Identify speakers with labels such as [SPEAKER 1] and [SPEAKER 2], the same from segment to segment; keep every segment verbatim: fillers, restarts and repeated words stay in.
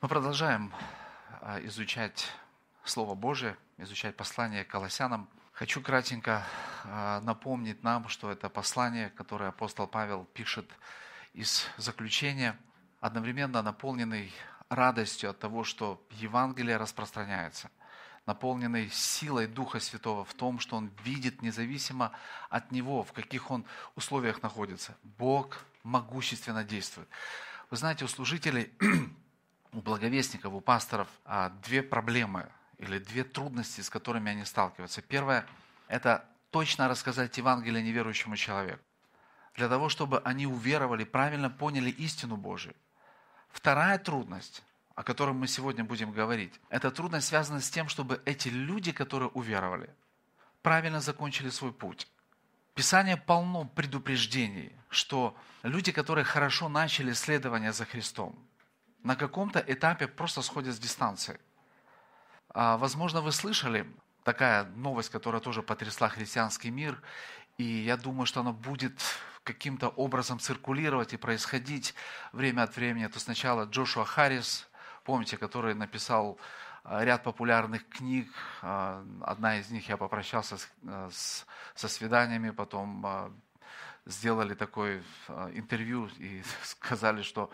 [SPEAKER 1] Мы продолжаем а, изучать Слово Божие, изучать послание к Колоссянам. Хочу кратенько а, напомнить нам, что это послание, которое апостол Павел пишет из заключения, одновременно наполненный радостью от того, что Евангелие распространяется, наполненный силой Духа Святого в том, что он видит независимо от него, в каких он условиях находится. Бог могущественно действует. Вы знаете, у служителей, у благовестников, у пасторов а, две проблемы или две трудности, с которыми они сталкиваются. Первое – это точно рассказать Евангелие неверующему человеку, для того, чтобы они уверовали, правильно поняли истину Божию. Вторая трудность, о которой мы сегодня будем говорить, эта трудность связана с тем, чтобы эти люди, которые уверовали, правильно закончили свой путь. Писание полно предупреждений, что люди, которые хорошо начали следование за Христом, на каком-то этапе просто сходят с дистанции. А, возможно, вы слышали такая новость, которая тоже потрясла христианский мир, и я думаю, что она будет каким-то образом циркулировать и происходить время от времени. То сначала Джошуа Харрис, помните, который написал ряд популярных книг. Одна из них, я попрощался с, с, со свиданиями, потом сделали такое интервью и сказали, что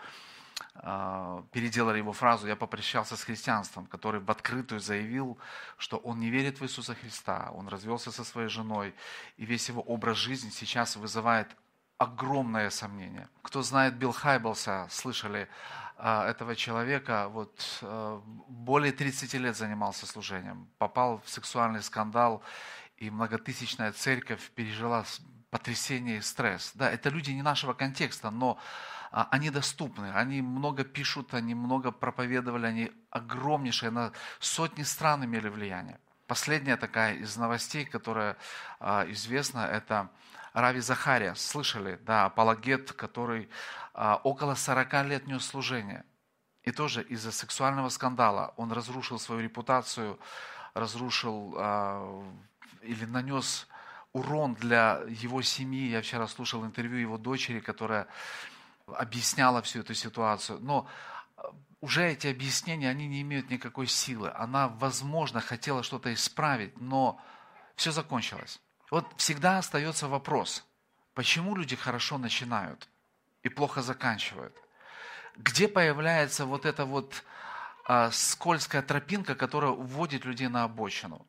[SPEAKER 1] переделали его фразу «Я попрощался с христианством», который в открытую заявил, что он не верит в Иисуса Христа, он развелся со своей женой, и весь его образ жизни сейчас вызывает огромное сомнение. Кто знает Билл Хайблса, слышали этого человека, вот, более тридцати лет занимался служением, попал в сексуальный скандал, и многотысячная церковь пережила потрясение и стресс. Да, это люди не нашего контекста, но они доступны, они много пишут, они много проповедовали, они огромнейшие, на сотни стран имели влияние. Последняя такая из новостей, которая а, известна, это Рави Захария. Слышали, да, апологет, который а, около сорока лет нес служение. И тоже из-за сексуального скандала он разрушил свою репутацию, разрушил а, или нанес урон для его семьи. Я вчера слушал интервью его дочери, которая объясняла всю эту ситуацию. Но уже эти объяснения, они не имеют никакой силы. Она, возможно, хотела что-то исправить, но все закончилось. Вот всегда остается вопрос, почему люди хорошо начинают и плохо заканчивают? Где появляется вот эта вот а, скользкая тропинка, которая уводит людей на обочину?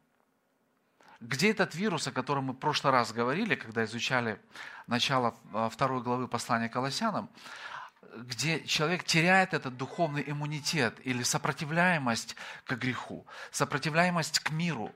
[SPEAKER 1] Где этот вирус, о котором мы в прошлый раз говорили, когда изучали начало второй главы послания к Колоссянам, где человек теряет этот духовный иммунитет или сопротивляемость к греху, сопротивляемость к миру.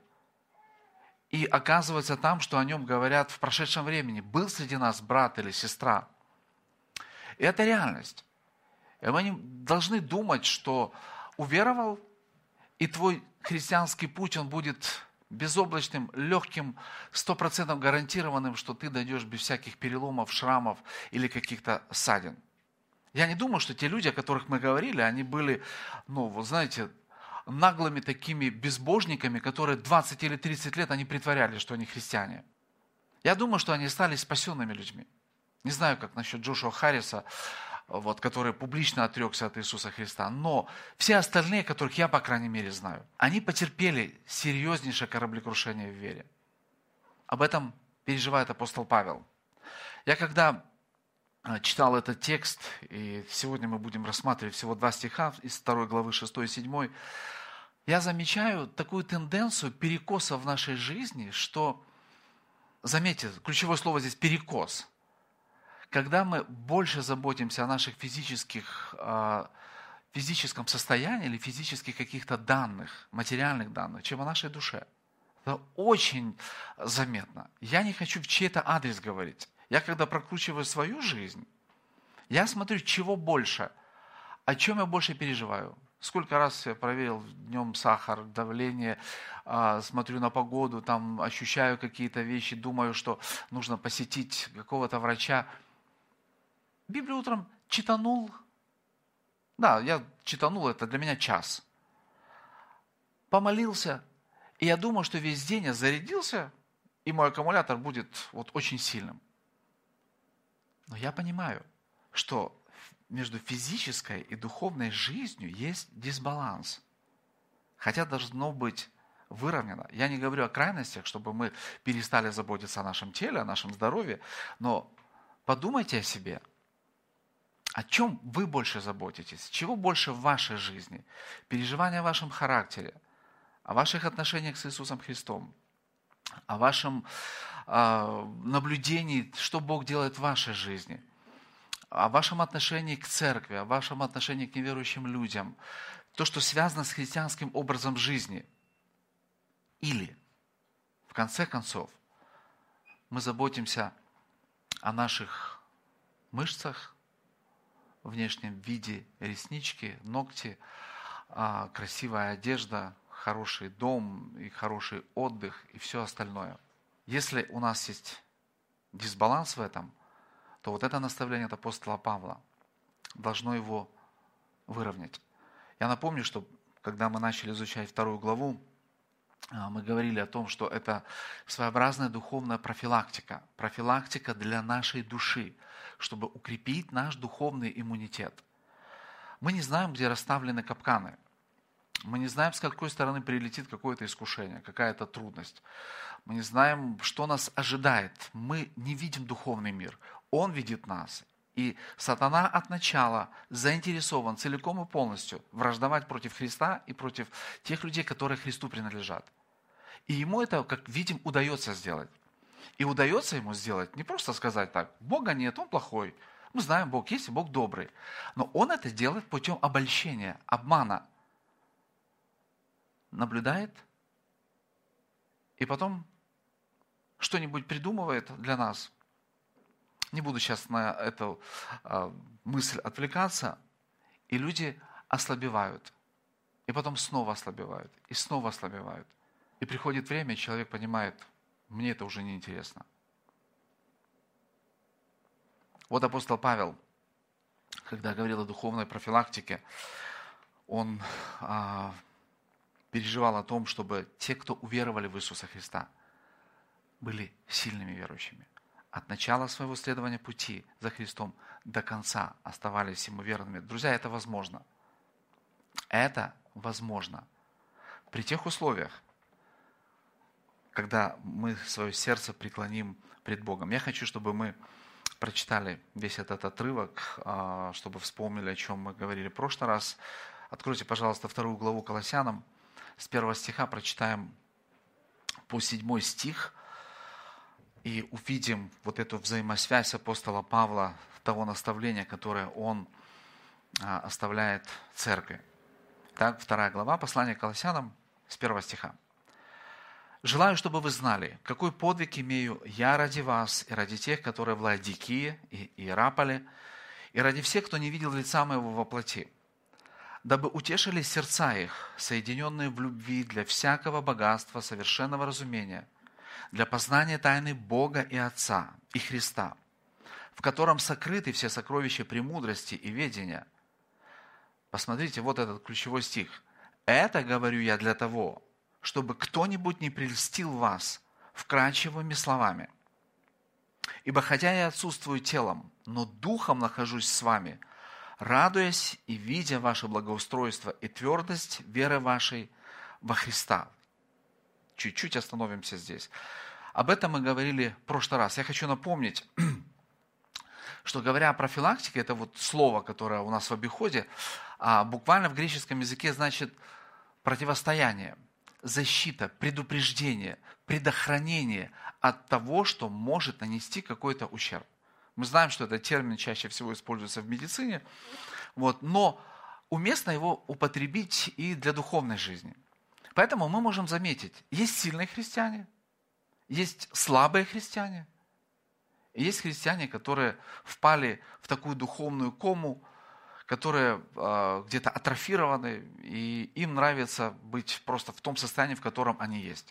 [SPEAKER 1] И оказывается там, что о нем говорят в прошедшем времени. Был среди нас брат или сестра. И это реальность. И мы не должны думать, что уверовал, и твой христианский путь, он будет безоблачным, легким, сто процентов гарантированным, что ты дойдешь без всяких переломов, шрамов или каких-то ссадин. Я не думаю, что те люди, о которых мы говорили, они были, ну, вы знаете, наглыми такими безбожниками, которые двадцать или тридцать лет они притворялись, что они христиане. Я думаю, что они стали спасенными людьми. Не знаю, как насчет Джошуа Харриса, вот, который публично отрекся от Иисуса Христа, но все остальные, которых я, по крайней мере, знаю, они потерпели серьезнейшее кораблекрушение в вере. Об этом переживает апостол Павел. Я когда читал этот текст, и сегодня мы будем рассматривать всего два стиха из второй главы шестой и седьмой, я замечаю такую тенденцию перекоса в нашей жизни, что, заметьте, ключевое слово здесь перекос. Когда мы больше заботимся о наших физических, физическом состоянии или физических каких-то данных, материальных данных, чем о нашей душе. Это очень заметно. Я не хочу в чей-то адрес говорить. Я когда прокручиваю свою жизнь, я смотрю, чего больше, о чем я больше переживаю. Сколько раз я проверил днем сахар, давление, смотрю на погоду, там ощущаю какие-то вещи, думаю, что нужно посетить какого-то врача. Библию утром читанул. Да, я читанул, это для меня час. Помолился, и я думаю, что весь день я зарядился, и мой аккумулятор будет вот очень сильным. Но я понимаю, что между физической и духовной жизнью есть дисбаланс. Хотя должно быть выровнено. Я не говорю о крайностях, чтобы мы перестали заботиться о нашем теле, о нашем здоровье, но подумайте о себе. О чем вы больше заботитесь? Чего больше в вашей жизни? Переживания о вашем характере, о ваших отношениях с Иисусом Христом, о вашем э, наблюдении, что Бог делает в вашей жизни, о вашем отношении к церкви, о вашем отношении к неверующим людям, то, что связано с христианским образом жизни. Или, в конце концов, мы заботимся о наших мышцах, внешнем виде, реснички, ногти, красивая одежда, хороший дом и хороший отдых и все остальное. Если у нас есть дисбаланс в этом, то вот это наставление от апостола Павла должно его выровнять. Я напомню, что когда мы начали изучать вторую главу, мы говорили о том, что это своеобразная духовная профилактика. Профилактика для нашей души, чтобы укрепить наш духовный иммунитет. Мы не знаем, где расставлены капканы. Мы не знаем, с какой стороны прилетит какое-то искушение, какая-то трудность. Мы не знаем, что нас ожидает. Мы не видим духовный мир. Он видит нас. И сатана от начала заинтересован целиком и полностью враждовать против Христа и против тех людей, которые Христу принадлежат. И ему это, как видим, удается сделать. И удается ему сделать не просто сказать так: Бога нет, Он плохой. Мы знаем, Бог есть, и Бог добрый. Но он это делает путем обольщения, обмана. Наблюдает и потом что-нибудь придумывает для нас. Не буду сейчас на эту э, мысль отвлекаться. И люди ослабевают. И потом снова ослабевают. И снова ослабевают. И приходит время, и человек понимает: мне это уже не интересно. Вот апостол Павел, когда говорил о духовной профилактике, он э, переживал о том, чтобы те, кто уверовали в Иисуса Христа, были сильными верующими. От начала своего следования пути за Христом до конца оставались Ему верными. Друзья, это возможно. Это возможно. При тех условиях, когда мы свое сердце преклоним пред Богом. Я хочу, чтобы мы прочитали весь этот отрывок, чтобы вспомнили, о чем мы говорили в прошлый раз. Откройте, пожалуйста, вторую главу Колоссянам. С первого стиха прочитаем по седьмой стих. И увидим вот эту взаимосвязь апостола Павла, того наставления, которое он оставляет церкви. Так, вторая глава, послание к Колоссянам, с первого стиха. «Желаю, чтобы вы знали, какой подвиг имею я ради вас и ради тех, которые в Лаодикии и Иераполе, и ради всех, кто не видел лица моего во плоти, дабы утешили сердца их, соединенные в любви для всякого богатства, совершенного разумения, для познания тайны Бога и Отца, и Христа, в котором сокрыты все сокровища премудрости и ведения». Посмотрите, вот этот ключевой стих. «Это говорю я для того, чтобы кто-нибудь не прельстил вас вкрадчивыми словами. Ибо хотя я отсутствую телом, но духом нахожусь с вами, радуясь и видя ваше благоустройство и твердость веры вашей во Христа». Чуть-чуть остановимся здесь. Об этом мы говорили в прошлый раз. Я хочу напомнить, что говоря о профилактике, это вот слово, которое у нас в обиходе, а буквально в греческом языке значит противостояние, защита, предупреждение, предохранение от того, что может нанести какой-то ущерб. Мы знаем, что этот термин чаще всего используется в медицине, вот, но уместно его употребить и для духовной жизни. Поэтому мы можем заметить, есть сильные христиане, есть слабые христиане, и есть христиане, которые впали в такую духовную кому, которые э, где-то атрофированы, и им нравится быть просто в том состоянии, в котором они есть.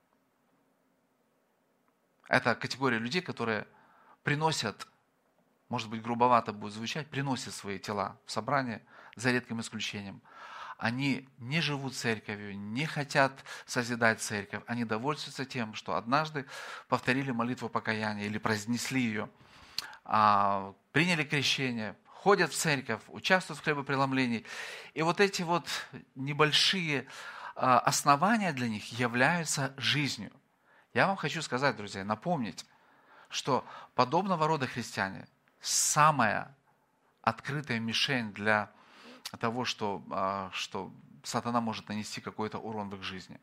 [SPEAKER 1] Это категория людей, которые приносят, может быть, грубовато будет звучать, приносят свои тела в собрание, за редким исключением. Они не живут церковью, не хотят созидать церковь. Они довольствуются тем, что однажды повторили молитву покаяния или произнесли ее, приняли крещение, ходят в церковь, участвуют в хлебопреломлении. И вот эти вот небольшие основания для них являются жизнью. Я вам хочу сказать, друзья, напомнить, что подобного рода христиане самая открытая мишень для того, что, что сатана может нанести какой-то урон в их жизни.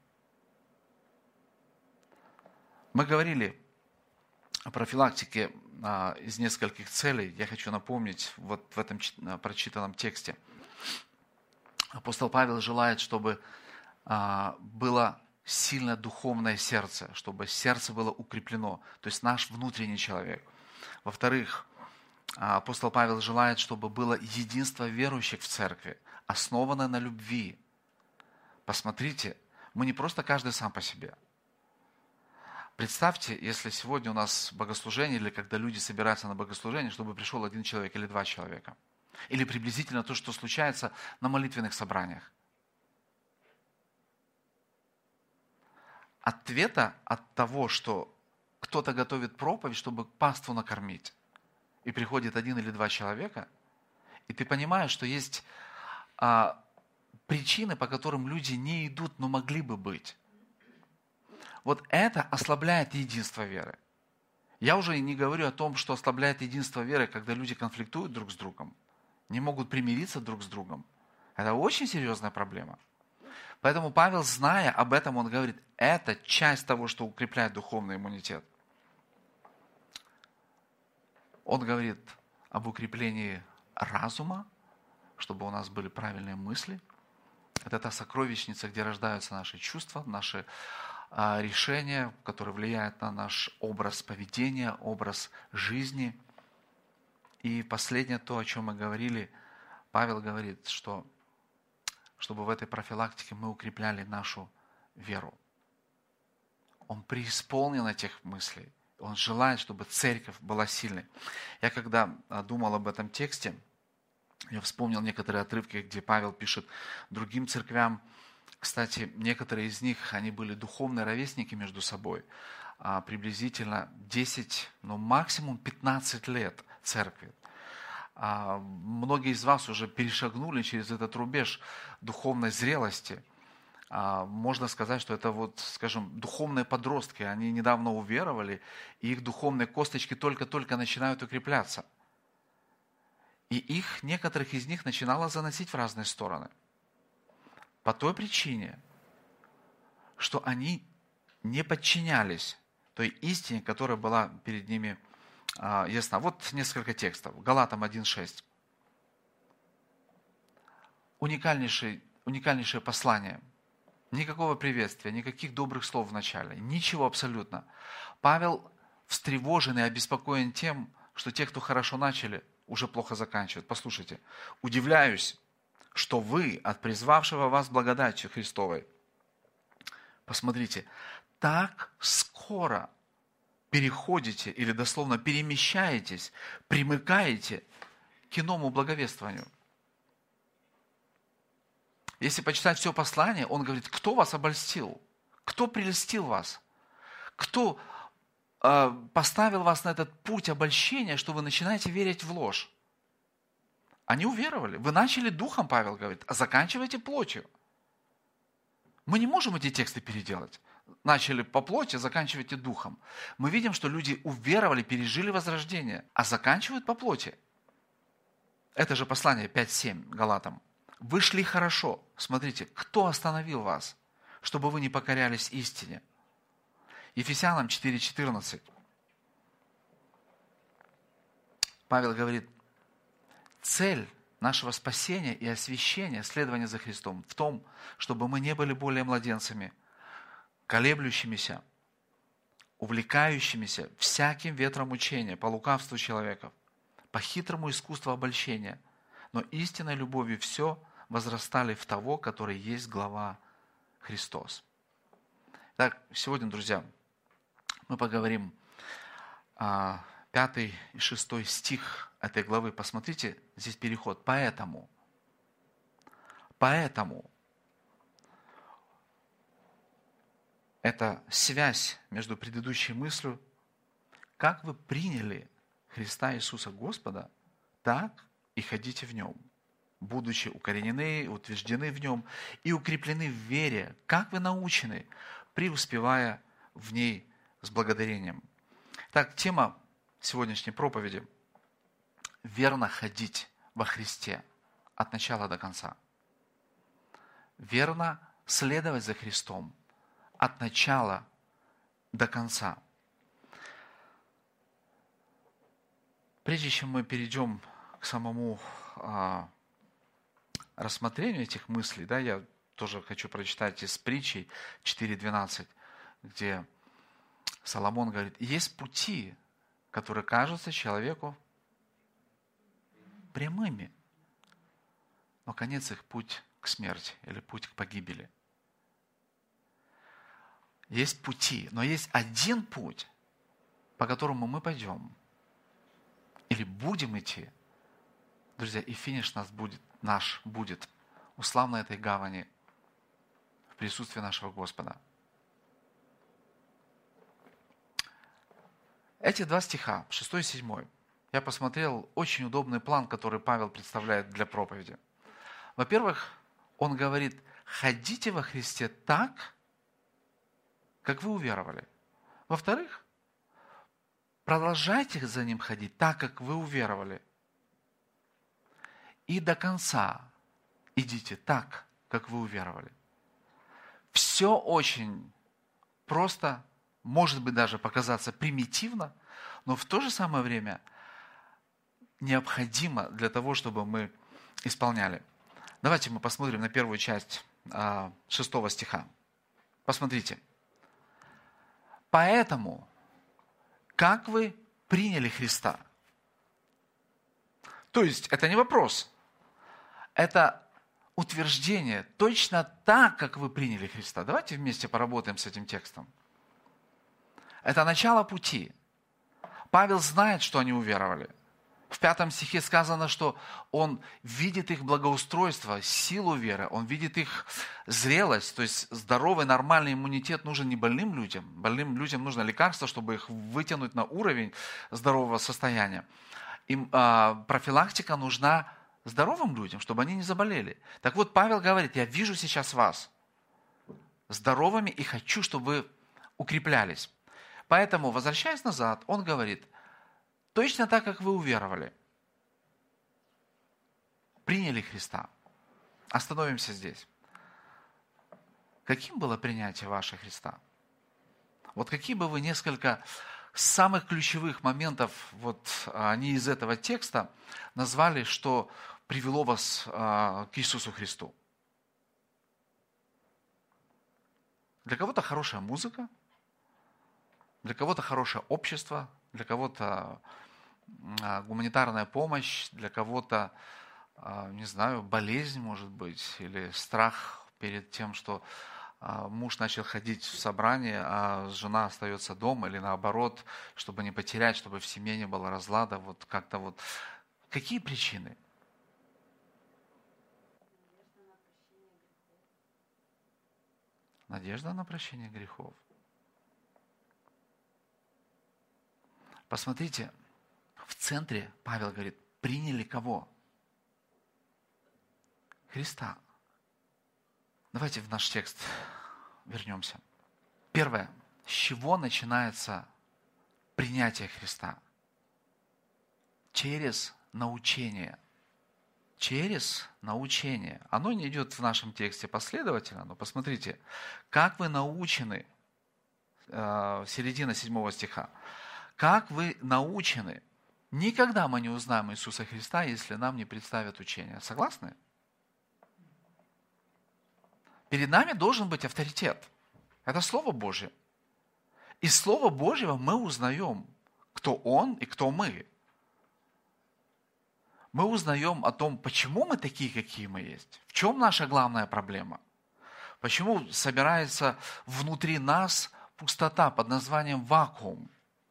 [SPEAKER 1] Мы говорили о профилактике а, из нескольких целей. Я хочу напомнить вот в этом прочитанном тексте. Апостол Павел желает, чтобы а, было сильное духовное сердце, чтобы сердце было укреплено, то есть наш внутренний человек. Во-вторых, апостол Павел желает, чтобы было единство верующих в церкви, основанное на любви. Посмотрите, мы не просто каждый сам по себе. Представьте, если сегодня у нас богослужение, или когда люди собираются на богослужение, чтобы пришел один человек или два человека. Или приблизительно то, что случается на молитвенных собраниях. Ответа от того, что кто-то готовит проповедь, чтобы паству накормить, и приходит один или два человека, и ты понимаешь, что есть а, причины, по которым люди не идут, но могли бы быть. Вот это ослабляет единство веры. Я уже не говорю о том, что ослабляет единство веры, когда люди конфликтуют друг с другом, не могут примириться друг с другом. Это очень серьезная проблема. Поэтому Павел, зная об этом, он говорит, это часть того, что укрепляет духовный иммунитет. Он говорит об укреплении разума, чтобы у нас были правильные мысли. Это та сокровищница, где рождаются наши чувства, наши а, решения, которые влияют на наш образ поведения, образ жизни. И последнее, то, о чем мы говорили, Павел говорит, что чтобы в этой профилактике мы укрепляли нашу веру. Он преисполнен этих мыслей. Он желает, чтобы церковь была сильной. Я когда думал об этом тексте, я вспомнил некоторые отрывки, где Павел пишет другим церквям. Кстати, некоторые из них, они были духовные ровесники между собой. Приблизительно десять, ну максимум пятнадцать лет церкви. Многие из вас уже перешагнули через этот рубеж духовной зрелости. Можно сказать, что это вот, скажем, духовные подростки. Они недавно уверовали, и их духовные косточки только-только начинают укрепляться. И их, некоторых из них начинало заносить в разные стороны. По той причине, что они не подчинялись той истине, которая была перед ними ясна. Вот несколько текстов. Галатам один шесть. Уникальнейшее, уникальнейшее послание. Никакого приветствия, никаких добрых слов в начале. Ничего абсолютно. Павел встревожен и обеспокоен тем, что те, кто хорошо начали, уже плохо заканчивают. Послушайте. Удивляюсь, что вы от призвавшего вас благодатью Христовой, посмотрите, так скоро переходите или дословно перемещаетесь, примыкаете к иному благовествованию. Если почитать все послание, он говорит, кто вас обольстил? Кто прельстил вас? Кто э, поставил вас на этот путь обольщения, что вы начинаете верить в ложь? Они уверовали. Вы начали духом, Павел говорит, а заканчиваете плотью. Мы не можем эти тексты переделать. Начали по плоти, заканчиваете духом. Мы видим, что люди уверовали, пережили возрождение, а заканчивают по плоти. Это же послание пять семь Галатам. Вы шли хорошо. Смотрите, кто остановил вас, чтобы вы не покорялись истине? Ефесянам четыре четырнадцать. Павел говорит, цель нашего спасения и освящения, следования за Христом в том, чтобы мы не были более младенцами, колеблющимися, увлекающимися всяким ветром учения, по лукавству человеков, по хитрому искусству обольщения, но истинной любовью все возрастали в того, который есть глава Христос. Так, сегодня, друзья, мы поговорим о пятый и шестой стих этой главы. Посмотрите, здесь переход. Поэтому, поэтому, это связь между предыдущей мыслью, как вы приняли Христа Иисуса Господа, так и ходите в нем, будучи укоренены, утверждены в нем и укреплены в вере, как вы научены, преуспевая в ней с благодарением». Так, тема сегодняшней проповеди – верно ходить во Христе от начала до конца. Верно следовать за Христом от начала до конца. Прежде чем мы перейдем к самому а, рассмотрению этих мыслей, да, я тоже хочу прочитать из притчей четыре двенадцать, где Соломон говорит: есть пути, которые кажутся человеку прямыми, но конец их путь к смерти или путь к погибели. Есть пути, но есть один путь, по которому мы пойдем или будем идти, друзья, и финиш нас будет, наш будет у славной этой гавани в присутствии нашего Господа. Эти два стиха, шестой и седьмой, я посмотрел очень удобный план, который Павел представляет для проповеди. Во-первых, он говорит: ходите во Христе так, как вы уверовали. Во-вторых, продолжайте за Ним ходить так, как вы уверовали. И до конца идите так, как вы уверовали. Все очень просто, может быть, даже показаться примитивно, но в то же самое время необходимо для того, чтобы мы исполняли. Давайте мы посмотрим на первую часть а, шестого стиха. Посмотрите. «Поэтому, как вы приняли Христа?» То есть, это не вопрос. Это утверждение. Точно так, как вы приняли Христа. Давайте вместе поработаем с этим текстом. Это начало пути. Павел знает, что они уверовали. В пятом стихе сказано, что он видит их благоустройство, силу веры, он видит их зрелость, то есть здоровый, нормальный иммунитет нужен не больным людям. Больным людям нужно лекарство, чтобы их вытянуть на уровень здорового состояния. Им а, профилактика нужна здоровым людям, чтобы они не заболели. Так вот, Павел говорит: я вижу сейчас вас здоровыми и хочу, чтобы вы укреплялись. Поэтому, возвращаясь назад, он говорит: точно так, как вы уверовали, приняли Христа. Остановимся здесь. Каким было принятие ваше Христа? Вот какие бы вы несколько самых ключевых моментов, вот они из этого текста назвали, что привело вас а, к Иисусу Христу? Для кого-то хорошая музыка, для кого-то хорошее общество, для кого-то а, гуманитарная помощь, для кого-то, а, не знаю, болезнь, может быть, или страх перед тем, что муж начал ходить в собрание, а жена остается дома, или наоборот, чтобы не потерять, чтобы в семье не было разлада, вот как-то вот. Какие причины? Надежда на прощение грехов. Посмотрите, в центре Павел говорит: приняли кого? Христа. Давайте в наш текст вернемся. Первое. С чего начинается принятие Христа? Через научение. Через научение. Оно не идет в нашем тексте последовательно, но посмотрите, как вы научены, э, середина седьмого стиха, как вы научены. Никогда мы не узнаем Иисуса Христа, если нам не представят учение. Согласны? Перед нами должен быть авторитет. Это Слово Божье. Из Слова Божьего мы узнаем, кто Он и кто мы. Мы узнаем о том, почему мы такие, какие мы есть. В чем наша главная проблема? Почему собирается внутри нас пустота под названием вакуум?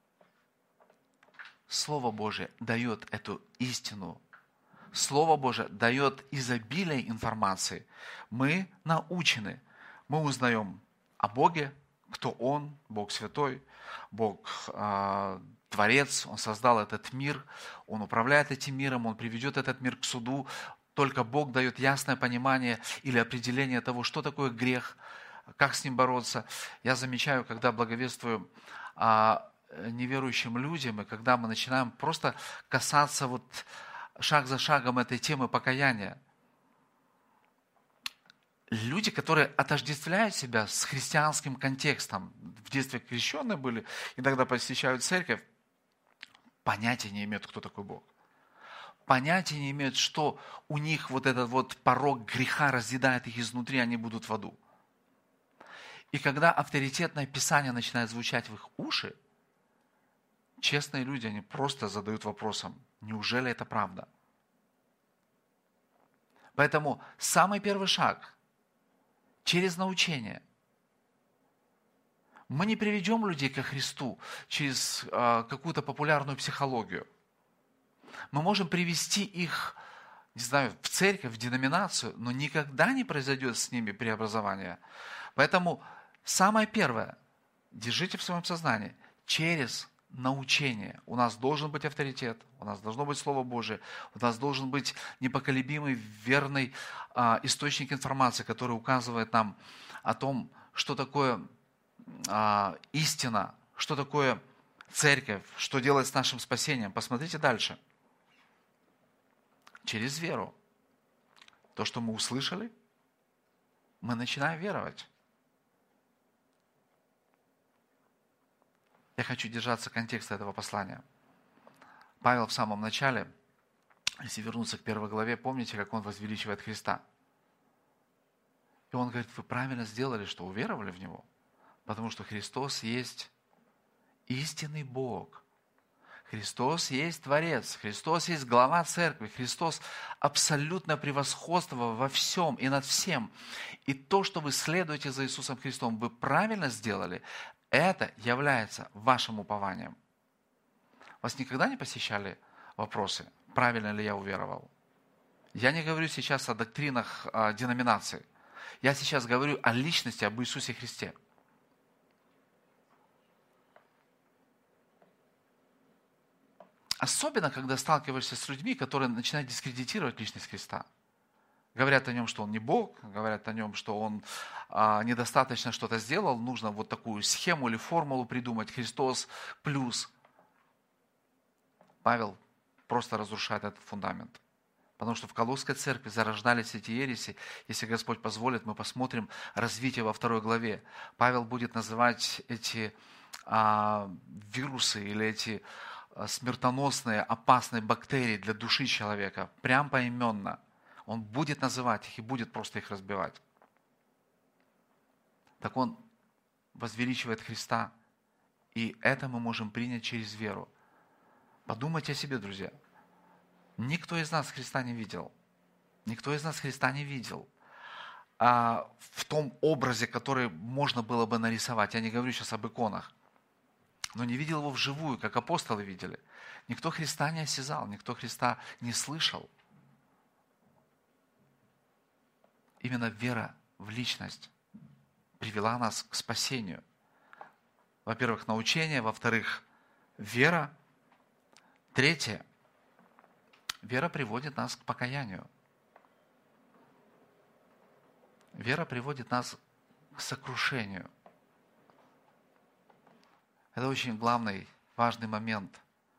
[SPEAKER 1] Слово Божье дает эту истину. Слово Божие дает изобилие информации. Мы научены. Мы узнаем о Боге, кто Он, Бог Святой, Бог э, Творец, Он создал этот мир, Он управляет этим миром, Он приведет этот мир к суду. Только Бог дает ясное понимание или определение того, что такое грех, как с ним бороться. Я замечаю, когда благовествую а, неверующим людям, и когда мы начинаем просто касаться вот шаг за шагом этой темы покаяния, люди, которые отождествляют себя с христианским контекстом, в детстве крещенные были, иногда посещают церковь, понятия не имеют, кто такой Бог. Понятия не имеют, что у них вот этот вот порог греха разъедает их изнутри, они будут в аду. И когда авторитетное Писание начинает звучать в их уши, честные люди, они просто задают вопросом, неужели это правда? Поэтому самый первый шаг через научение. Мы не приведем людей ко Христу через э, какую-то популярную психологию. Мы можем привести их, не знаю, в церковь, в деноминацию, но никогда не произойдет с ними преобразование. Поэтому самое первое, держите в своем сознании, через научение. У нас должен быть авторитет, у нас должно быть Слово Божие, у нас должен быть непоколебимый, верный а, источник информации, который указывает нам о том, что такое а, истина, что такое церковь, что делать с нашим спасением. Посмотрите дальше. Через веру. То, что мы услышали, мы начинаем веровать. Я хочу держаться контекста этого послания. Павел в самом начале, если вернуться к первой главе, помните, как он возвеличивает Христа? И он говорит, вы правильно сделали, что уверовали в Него, потому что Христос есть истинный Бог. Христос есть Творец, Христос есть глава церкви, Христос абсолютное превосходство во всем и над всем. И то, что вы следуете за Иисусом Христом, вы правильно сделали, это является вашим упованием. Вас никогда не посещали вопросы, правильно ли я уверовал? Я не говорю сейчас о доктринах о деноминации. Я сейчас говорю о личности, об Иисусе Христе. Особенно, когда сталкиваешься с людьми, которые начинают дискредитировать личность Христа. Говорят о нем, что он не Бог, говорят о нем, что он а, недостаточно что-то сделал, нужно вот такую схему или формулу придумать, Христос плюс. Павел просто разрушает этот фундамент. Потому что в Колосской церкви зарождались эти ереси. Если Господь позволит, мы посмотрим развитие во второй главе. Павел будет называть эти а, вирусы или эти смертоносные, опасные бактерии для души человека, прям поименно. Он будет называть их и будет просто их разбивать. Так он возвеличивает Христа, и это мы можем принять через веру. Подумайте о себе, друзья. Никто из нас Христа не видел. Никто из нас Христа не видел. А в том образе, который можно было бы нарисовать. Я не говорю сейчас об иконах. Но не видел его вживую, как апостолы видели. Никто Христа не осязал, никто Христа не слышал. Именно вера в личность привела нас к спасению. Во-первых, научение, во-вторых, вера. Третье, вера приводит нас к покаянию. Вера приводит нас к сокрушению. Это очень главный, важный момент.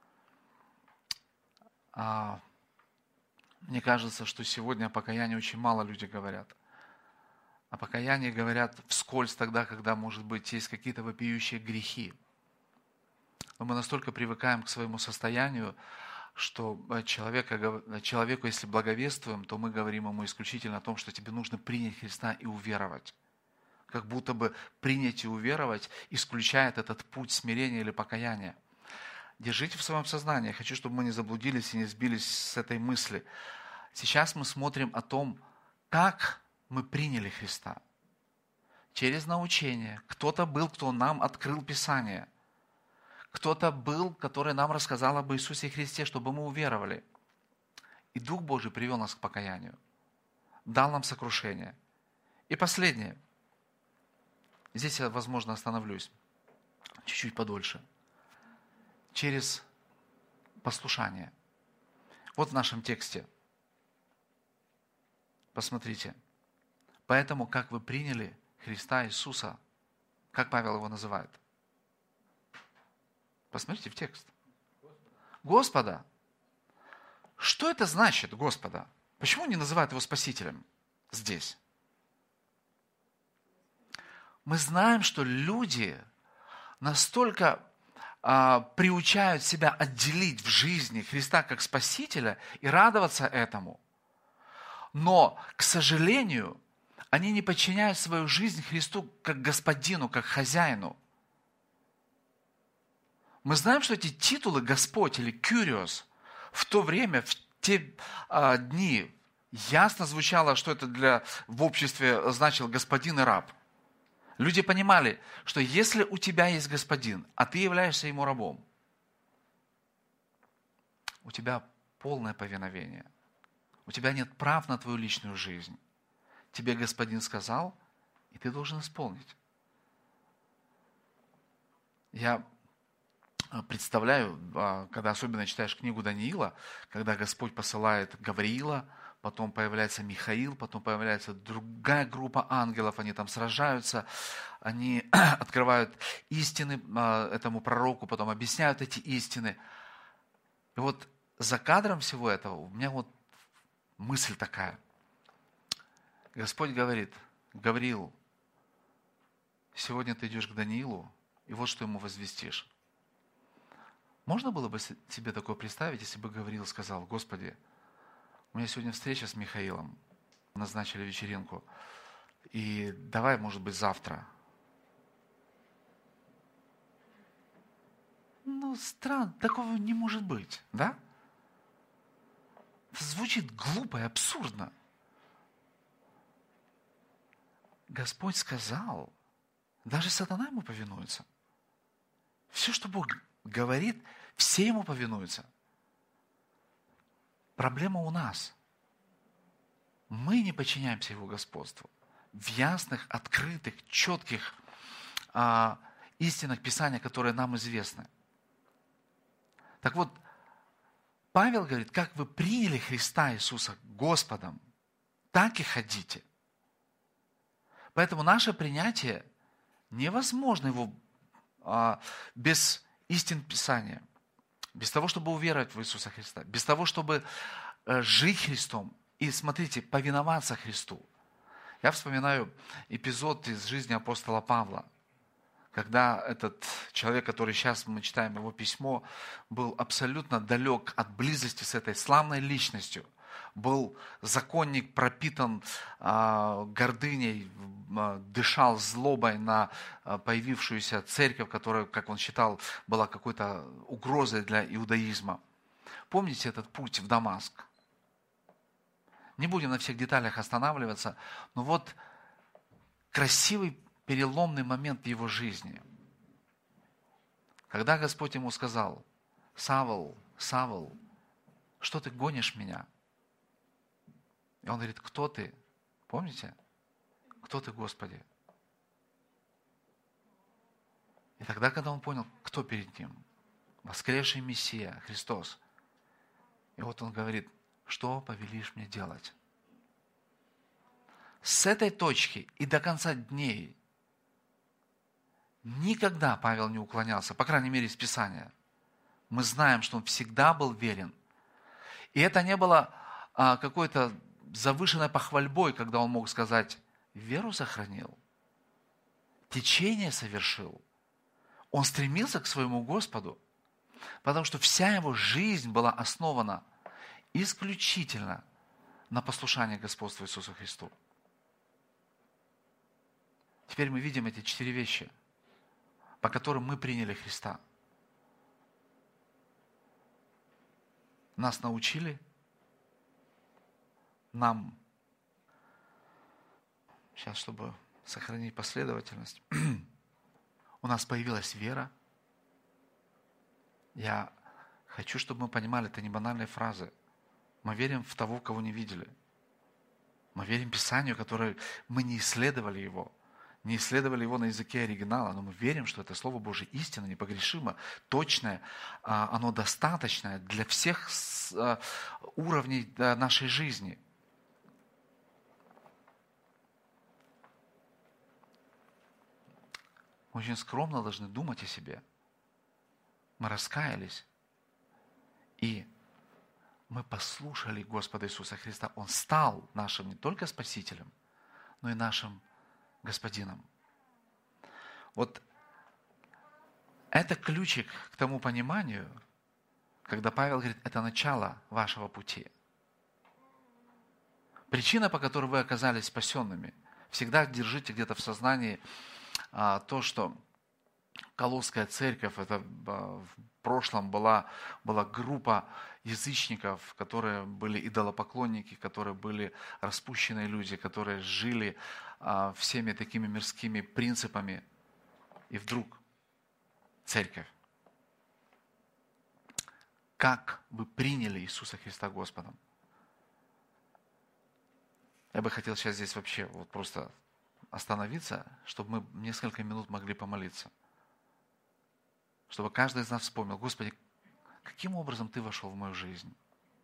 [SPEAKER 1] А, мне кажется, что сегодня о покаянии очень мало люди говорят. О покаянии говорят вскользь тогда, когда, может быть, есть какие-то вопиющие грехи. Но мы настолько привыкаем к своему состоянию, что человека, человеку, если благовествуем, то мы говорим ему исключительно о том, что тебе нужно принять Христа и уверовать. Как будто бы принять и уверовать исключает этот путь смирения или покаяния. Держите в своем сознании. Я хочу, чтобы мы не заблудились и не сбились с этой мысли. Сейчас мы смотрим о том, как мы приняли Христа. Через научение. Кто-то был, кто нам открыл Писание. Кто-то был, который нам рассказал об Иисусе Христе, чтобы мы уверовали. И Дух Божий привел нас к покаянию. Дал нам сокрушение. И последнее. Здесь я, возможно, остановлюсь чуть-чуть подольше. через послушание. Вот в нашем тексте. Посмотрите. Поэтому, как вы приняли Христа Иисуса, как Павел его называет? Посмотрите в текст. Господа. Что это значит, Господа? Почему не называют его Спасителем здесь? Мы знаем, что люди настолько а, приучают себя отделить в жизни Христа как Спасителя и радоваться этому. Но, к сожалению, они не подчиняют свою жизнь Христу как Господину, как Хозяину. Мы знаем, что эти титулы Господь или Кюриос в то время, в те а, дни, ясно звучало, что это для, в обществе значил господин и раб. Люди понимали, что если у тебя есть господин, а ты являешься ему рабом, у тебя полное повиновение. У тебя нет прав на твою личную жизнь. Тебе господин сказал, и ты должен исполнить. Я представляю, когда особенно читаешь книгу Даниила, когда Господь посылает Гавриила, потом появляется Михаил, потом появляется другая группа ангелов, они там сражаются, они открывают истины этому пророку, потом объясняют эти истины. И вот за кадром всего этого у меня вот мысль такая. Господь говорит: Гавриил, сегодня ты идешь к Даниилу, и вот что ему возвестишь. Можно было бы себе такое представить, если бы Гавриил сказал: Господи, у меня сегодня встреча с Михаилом, назначили вечеринку, и давай, может быть, завтра. Ну, странно, такого не может быть, да? Это звучит глупо и абсурдно. Господь сказал, даже сатана ему повинуется. Все, что Бог говорит, все ему повинуются. Проблема у нас. Мы не подчиняемся его господству. В ясных, открытых, четких а, истинах Писания, которые нам известны. Так вот, Павел говорит: как вы приняли Христа Иисуса Господом, так и ходите. Поэтому наше принятие невозможно его а, без истин Писания, без того, чтобы уверовать в Иисуса Христа, без того, чтобы а, жить Христом и, смотрите, повиноваться Христу. Я вспоминаю эпизод из жизни апостола Павла, когда этот человек, который сейчас мы читаем его письмо, был абсолютно далек от близости с этой славной личностью. Был законник, пропитан а, гордыней, а, дышал злобой на а, появившуюся церковь, которая, как он считал, была какой-то угрозой для иудаизма. Помните этот путь в Дамаск? Не будем на всех деталях останавливаться, но вот красивый переломный момент в его жизни. Когда Господь ему сказал: Савл, Савл, что ты гонишь меня? И он говорит: кто ты? Помните? Кто ты, Господи? И тогда, когда он понял, кто перед ним, воскресший Мессия, Христос, и вот он говорит: что повелишь мне делать? С этой точки и до конца дней никогда Павел не уклонялся, по крайней мере, из Писания. Мы знаем, что он всегда был верен. И это не было а, какой-то завышенной похвальбой, когда он мог сказать: веру сохранил, течение совершил. Он стремился к своему Господу, потому что вся его жизнь была основана исключительно на послушании господству Иисусу Христу. Теперь мы видим эти четыре вещи, по которым мы приняли Христа. Нас научили, нам, сейчас, чтобы сохранить последовательность, у нас появилась вера. Я хочу, чтобы мы понимали, это не банальные фразы. Мы верим в того, кого не видели. Мы верим Писанию, которое мы не исследовали его, не исследовали его на языке оригинала, но мы верим, что это Слово Божие истинно, непогрешимо, точное, оно достаточное для всех уровней нашей жизни. Мы очень скромно должны думать о себе. Мы раскаялись, и мы послушали Господа Иисуса Христа. Он стал нашим не только Спасителем, но и нашим Господином. Вот это ключик к тому пониманию, когда Павел говорит, это начало вашего пути. Причина, по которой вы оказались спасенными. Всегда держите где-то в сознании а, то, что Колосская церковь, это в прошлом была, была группа язычников, которые были идолопоклонники, которые были распущенные люди, которые жили а, всеми такими мирскими принципами. И вдруг церковь. Как вы приняли Иисуса Христа Господом? Я бы хотел сейчас здесь вообще вот просто остановиться, чтобы мы несколько минут могли помолиться. Чтобы каждый из нас вспомнил, Господи, каким образом Ты вошел в мою жизнь?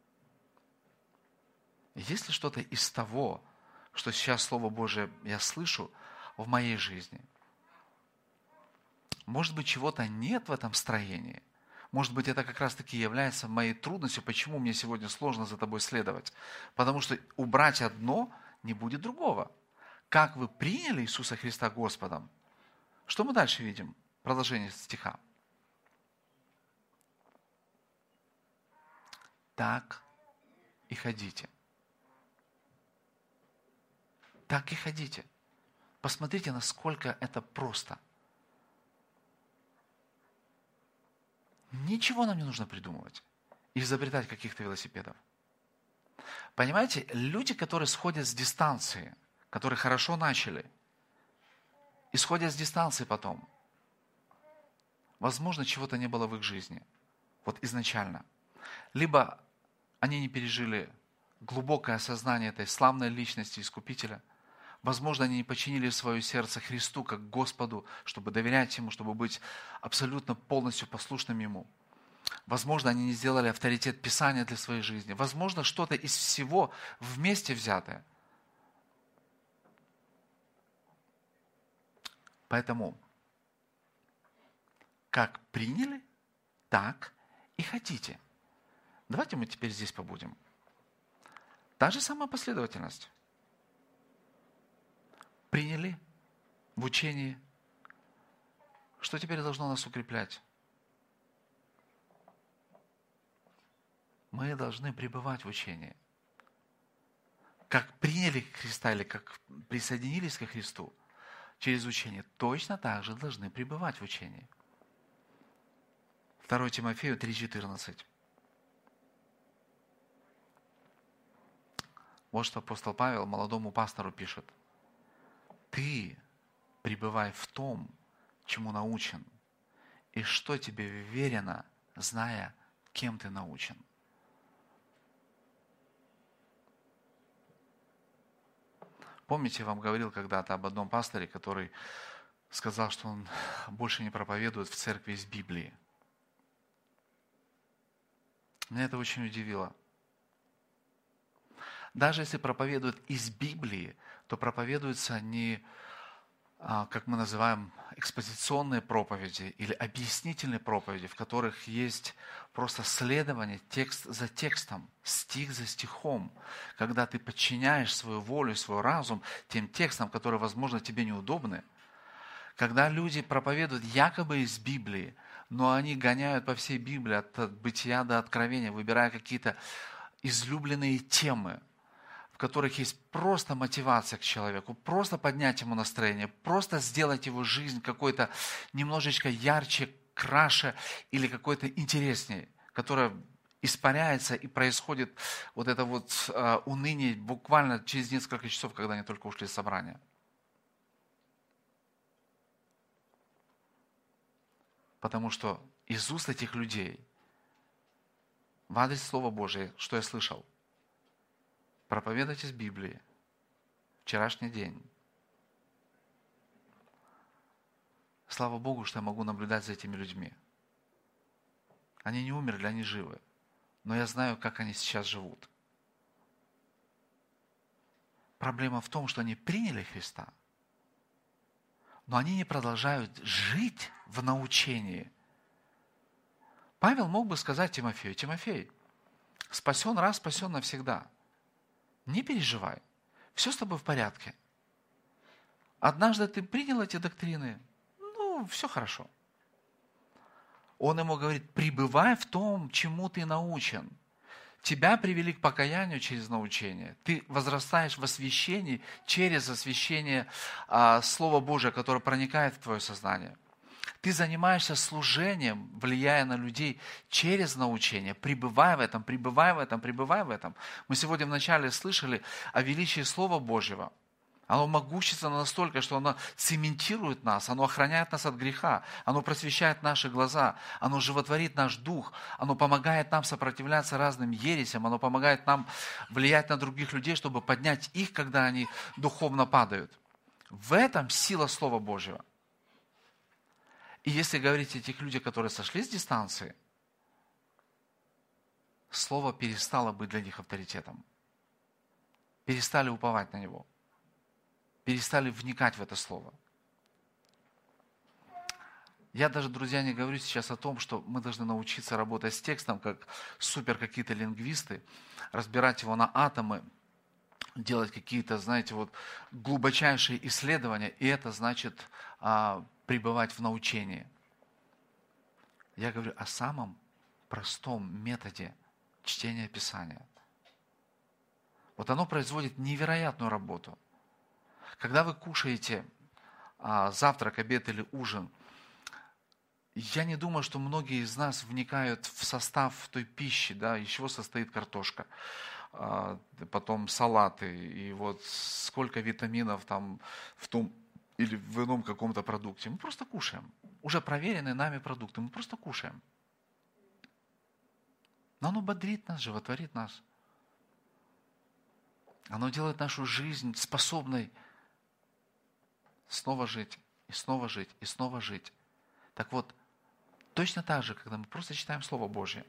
[SPEAKER 1] Есть ли что-то из того, что сейчас Слово Божие я слышу в моей жизни? Может быть, чего-то нет в этом строении? Может быть, это как раз-таки является моей трудностью, почему мне сегодня сложно за Тобой следовать? Потому что убрать одно не будет другого. Как вы приняли Иисуса Христа Господом? Что мы дальше видим? Продолжение стиха. Так и ходите. Так и ходите. Посмотрите, насколько это просто. Ничего нам не нужно придумывать, изобретать каких-то велосипедов. Понимаете, люди, которые сходят с дистанции, которые хорошо начали, и сходят с дистанции потом, возможно, чего-то не было в их жизни, вот изначально. Либо они не пережили глубокое осознание этой славной личности Искупителя. Возможно, они не подчинили свое сердце Христу как Господу, чтобы доверять Ему, чтобы быть абсолютно полностью послушным Ему. Возможно, они не сделали авторитет Писания для своей жизни. Возможно, что-то из всего вместе взятое. Поэтому, как приняли, так и хотите. Давайте мы теперь здесь побудем. Та же самая последовательность. Приняли в учении. Что теперь должно нас укреплять? Мы должны пребывать в учении. Как приняли Христа или как присоединились ко Христу через учение, точно так же должны пребывать в учении. второе Тимофею три четырнадцать. Вот что апостол Павел молодому пастору пишет. Ты пребывай в том, чему научен, и что тебе верено, зная, кем ты научен. Помните, я вам говорил когда-то об одном пасторе, который сказал, что он больше не проповедует в церкви из Библии. Меня это очень удивило. Даже если проповедуют из Библии, то проповедуются не, как мы называем, экспозиционные проповеди или объяснительные проповеди, в которых есть просто следование текст за текстом, стих за стихом, когда ты подчиняешь свою волю, свой разум тем текстам, которые, возможно, тебе неудобны. Когда люди проповедуют якобы из Библии, но они гоняют по всей Библии от Бытия до Откровения, выбирая какие-то излюбленные темы, в которых есть просто мотивация к человеку, просто поднять ему настроение, просто сделать его жизнь какой-то немножечко ярче, краше или какой-то интереснее, которая испаряется и происходит вот это вот э, уныние буквально через несколько часов, когда они только ушли с собрания. Потому что из уст этих людей в адрес Слова Божия, что я слышал? Проповедовать из Библии. Вчерашний день. слава Богу, что я могу наблюдать за этими людьми. Они не умерли, они живы. Но я знаю, как они сейчас живут. Проблема в том, что они приняли Христа, но они не продолжают жить в научении. Павел мог бы сказать Тимофею: Тимофей, спасен раз, спасен навсегда. Не переживай, все с тобой в порядке. Однажды ты принял эти доктрины, ну, все хорошо. Он ему говорит: пребывай в том, чему ты научен. Тебя привели к покаянию через научение. Ты возрастаешь в освящении через освящение а, Слова Божия, которое проникает в твое сознание. Ты занимаешься служением, влияя на людей через научение. Пребывай в этом, пребывай в этом, пребывай в этом. Мы сегодня вначале слышали о величии Слова Божьего. Оно могущественно настолько, что оно цементирует нас, оно охраняет нас от греха, оно просвещает наши глаза, оно животворит наш дух, оно помогает нам сопротивляться разным ересям, оно помогает нам влиять на других людей, чтобы поднять их, когда они духовно падают. В этом сила Слова Божьего. И если говорить о тех людях, которые сошли с дистанции, Слово перестало быть для них авторитетом. Перестали уповать на него. Перестали вникать в это слово. Я даже, друзья, не говорю сейчас о том, что мы должны научиться работать с текстом, как супер какие-то лингвисты, разбирать его на атомы, делать какие-то, знаете, вот глубочайшие исследования, и это значит а, пребывать в научении. Я говорю о самом простом методе чтения Писания. Вот оно производит невероятную работу. Когда вы кушаете а, завтрак, обед или ужин, я не думаю, что многие из нас вникают в состав той пищи, да, из чего состоит картошка, а, потом салаты, и вот сколько витаминов там в том или в ином каком-то продукте. Мы просто кушаем. Уже проверенные нами продукты, мы просто кушаем. Но оно бодрит нас, животворит нас. Оно делает нашу жизнь способной снова жить, и снова жить, и снова жить. Так вот, точно так же, когда мы просто читаем Слово Божье,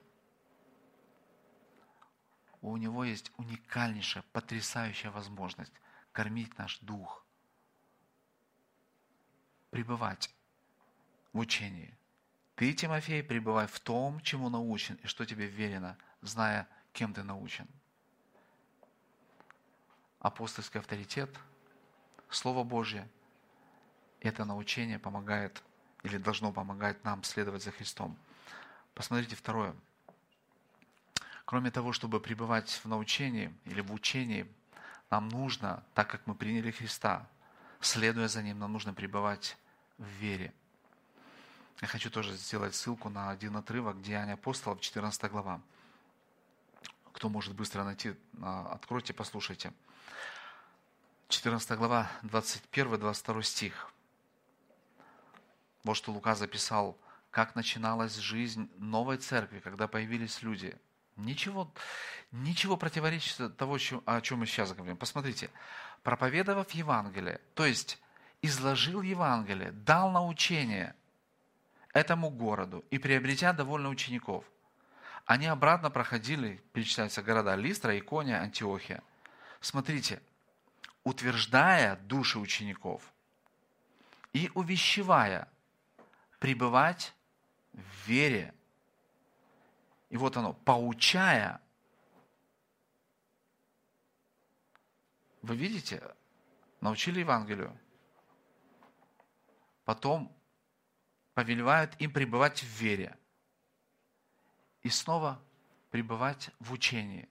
[SPEAKER 1] у него есть уникальнейшая, потрясающая возможность кормить наш дух, пребывать в учении. Ты, Тимофей, пребывай в том, чему научен, и что тебе верено, зная, кем ты научен. Апостольский авторитет, Слово Божье, это научение помогает или должно помогать нам следовать за Христом. Посмотрите второе. Кроме того, чтобы пребывать в научении или в учении, нам нужно, так как мы приняли Христа, следуя за Ним, нам нужно пребывать в вере. Я хочу тоже сделать ссылку на один отрывок Деяния апостолов, четырнадцатая глава. Кто может быстро найти, откройте, послушайте. четырнадцатая глава, двадцать первый двадцать второй стих. Вот что Лука записал, как начиналась жизнь новой церкви, когда появились люди. Ничего, ничего противоречит того, о чем мы сейчас говорим. Посмотрите, проповедовав Евангелие, то есть изложил Евангелие, дал научение этому городу и приобретя довольно учеников, они обратно проходили, перечисляются города Листра, Икония, Антиохия. Смотрите, утверждая души учеников и увещевая пребывать в вере. И вот оно, поучая. Вы видите, научили Евангелию. Потом повелевают им пребывать в вере. И снова пребывать в учении.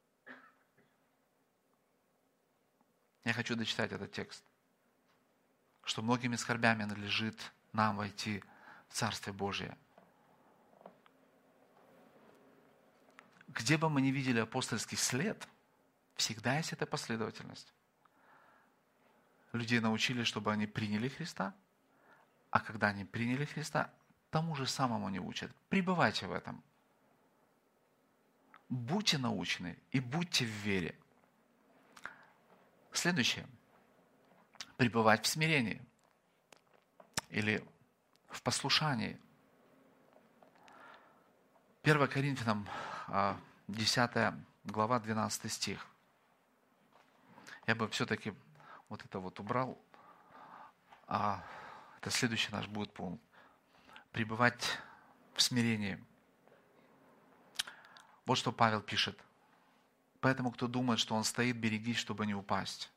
[SPEAKER 1] Я хочу дочитать этот текст. Что многими скорбями надлежит нам войти в Царствие Божие. Где бы мы ни видели апостольский след, всегда есть эта последовательность. Людей научили, чтобы они приняли Христа, а когда они приняли Христа, тому же самому не учат. Пребывайте в этом. Будьте научны и будьте в вере. Следующее. Пребывать в смирении. Или в послушании. первое Коринфянам, десятая глава, двенадцатый стих. Я бы все-таки вот это вот убрал. А это следующий наш будет пункт. Пребывать в смирении. Вот что Павел пишет. Поэтому, кто думает, что он стоит, берегись, чтобы не упасть.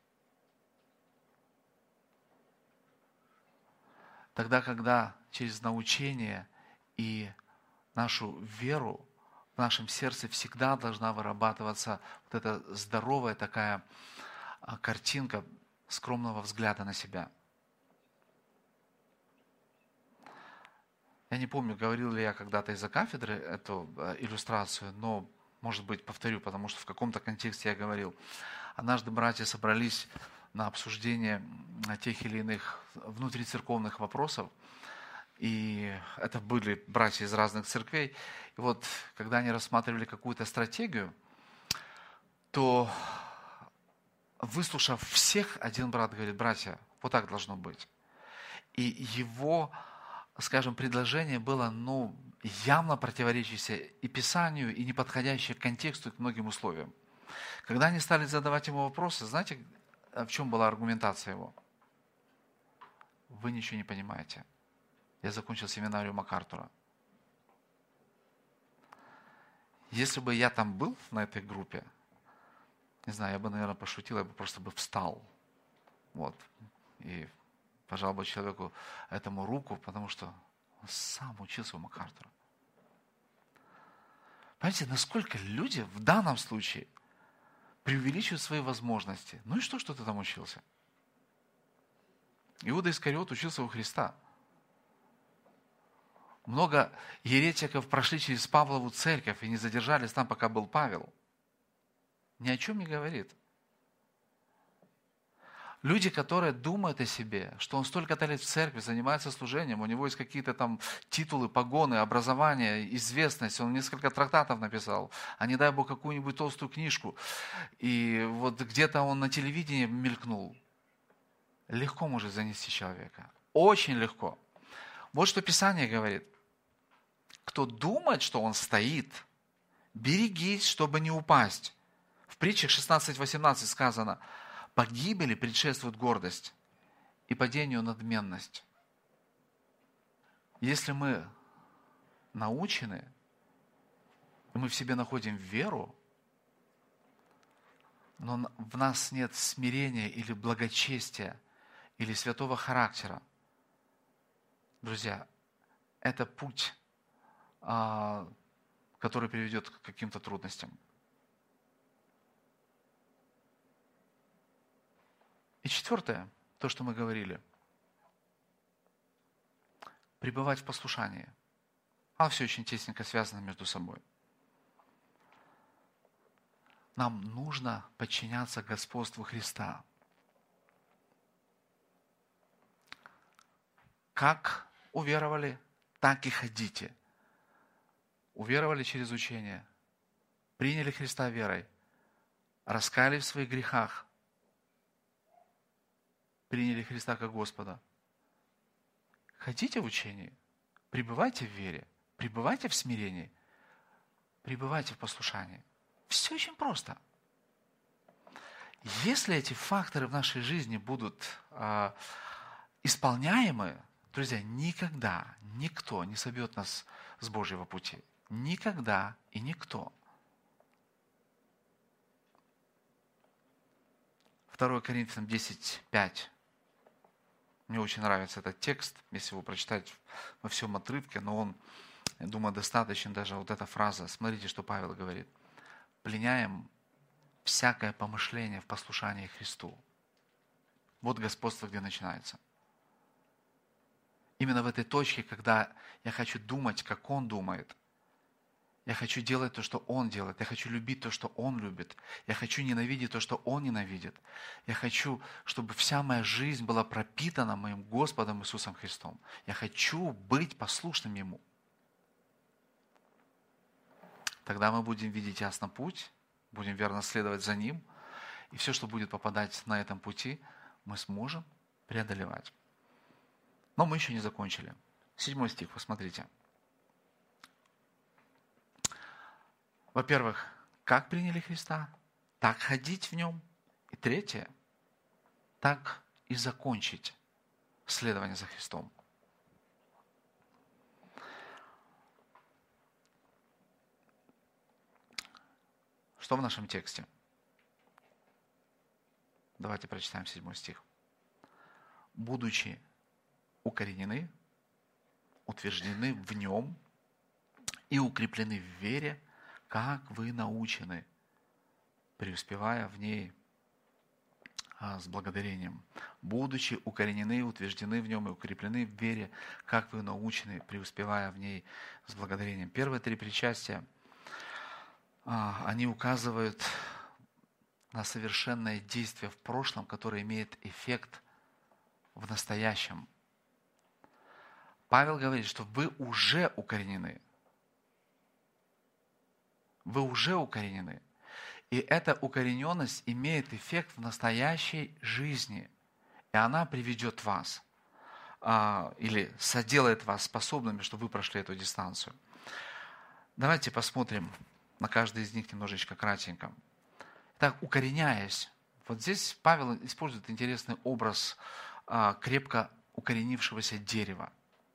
[SPEAKER 1] Тогда, когда через научение и нашу веру в нашем сердце всегда должна вырабатываться вот эта здоровая такая картинка скромного взгляда на себя. Я не помню, говорил ли я когда-то из-за кафедры эту иллюстрацию, но, может быть, повторю, потому что в каком-то контексте я говорил. Однажды братья собрались на обсуждение тех или иных внутрицерковных вопросов, и это были братья из разных церквей. И вот, когда они рассматривали какую-то стратегию, то, выслушав всех, один брат говорит: братья, вот так должно быть. И его, скажем, предложение было, ну, явно противоречащее и Писанию, и не подходящее к контексту и к многим условиям. Когда они стали задавать ему вопросы, знаете, в чем была аргументация его? Вы ничего не понимаете. Я закончил семинарию МакАртура. Если бы я там был на этой группе, не знаю, я бы, наверное, пошутил, я бы просто бы встал. Вот. И пожал бы человеку этому руку, потому что он сам учился у МакАртура. Понимаете, насколько люди в данном случае преувеличивают свои возможности. Ну и что, что ты там учился? Иуда Искариот учился у Христа. Много еретиков прошли через Павлову церковь и не задержались там, пока был Павел. Ни о чем не говорит. Люди, которые думают о себе, что он столько-то лет в церкви, занимается служением, у него есть какие-то там титулы, погоны, образование, известность, он несколько трактатов написал, а не дай Бог какую-нибудь толстую книжку, и вот где-то он на телевидении мелькнул. Легко может занести человека. Очень легко. Вот что Писание говорит. Кто думает, что он стоит, берегись, чтобы не упасть. В притчах шестнадцать восемнадцать сказано: погибели предшествует гордость, и падению надменность. Если мы научены, и мы в себе находим веру, но в нас нет смирения или благочестия, или святого характера, друзья, это путь, который приведет к каким-то трудностям. И четвертое, то, что мы говорили, пребывать в послушании. Оно все очень тесненько связано между собой. Нам нужно подчиняться господству Христа. Как уверовали, так и ходите. Уверовали через учение, приняли Христа верой, раскаялись в своих грехах, приняли Христа как Господа. Ходите в учении, пребывайте в вере, пребывайте в смирении, пребывайте в послушании. Все очень просто. Если эти факторы в нашей жизни будут э, исполняемы, друзья, никогда никто не собьет нас с Божьего пути. Никогда и никто. второе Коринфянам десять пять. Мне очень нравится этот текст, если его прочитать во всем отрывке, но он, я думаю, достаточен даже вот эта фраза. Смотрите, что Павел говорит. Пленяем всякое помышление в послушании Христу. Вот господство, где начинается. Именно в этой точке, когда я хочу думать, как Он думает, я хочу делать то, что Он делает. Я хочу любить то, что Он любит. Я хочу ненавидеть то, что Он ненавидит. Я хочу, чтобы вся моя жизнь была пропитана моим Господом Иисусом Христом. Я хочу быть послушным Ему. Тогда мы будем видеть ясно путь, будем верно следовать за Ним. И все, что будет попадать на этом пути, мы сможем преодолевать. Но мы еще не закончили. Седьмой стих, посмотрите. Во-первых, как приняли Христа, так ходить в Нем. И третье, так и закончить следование за Христом. Что в нашем тексте? Давайте прочитаем седьмой стих. «Будучи укоренены, утверждены в Нем и укреплены в вере, как вы научены, преуспевая в ней а, с благодарением. Будучи укоренены, утверждены в Нем и укреплены в вере, как вы научены, преуспевая в ней с благодарением». Первые три причастия, а, они указывают на совершенное действие в прошлом, которое имеет эффект в настоящем. Павел говорит, что вы уже укоренены. Вы уже укоренены. И эта укорененность имеет эффект в настоящей жизни. И она приведет вас, а, или соделает вас способными, чтобы вы прошли эту дистанцию. Давайте посмотрим на каждый из них немножечко кратенько. Так, укореняясь, вот здесь Павел использует интересный образ а, крепко укоренившегося дерева.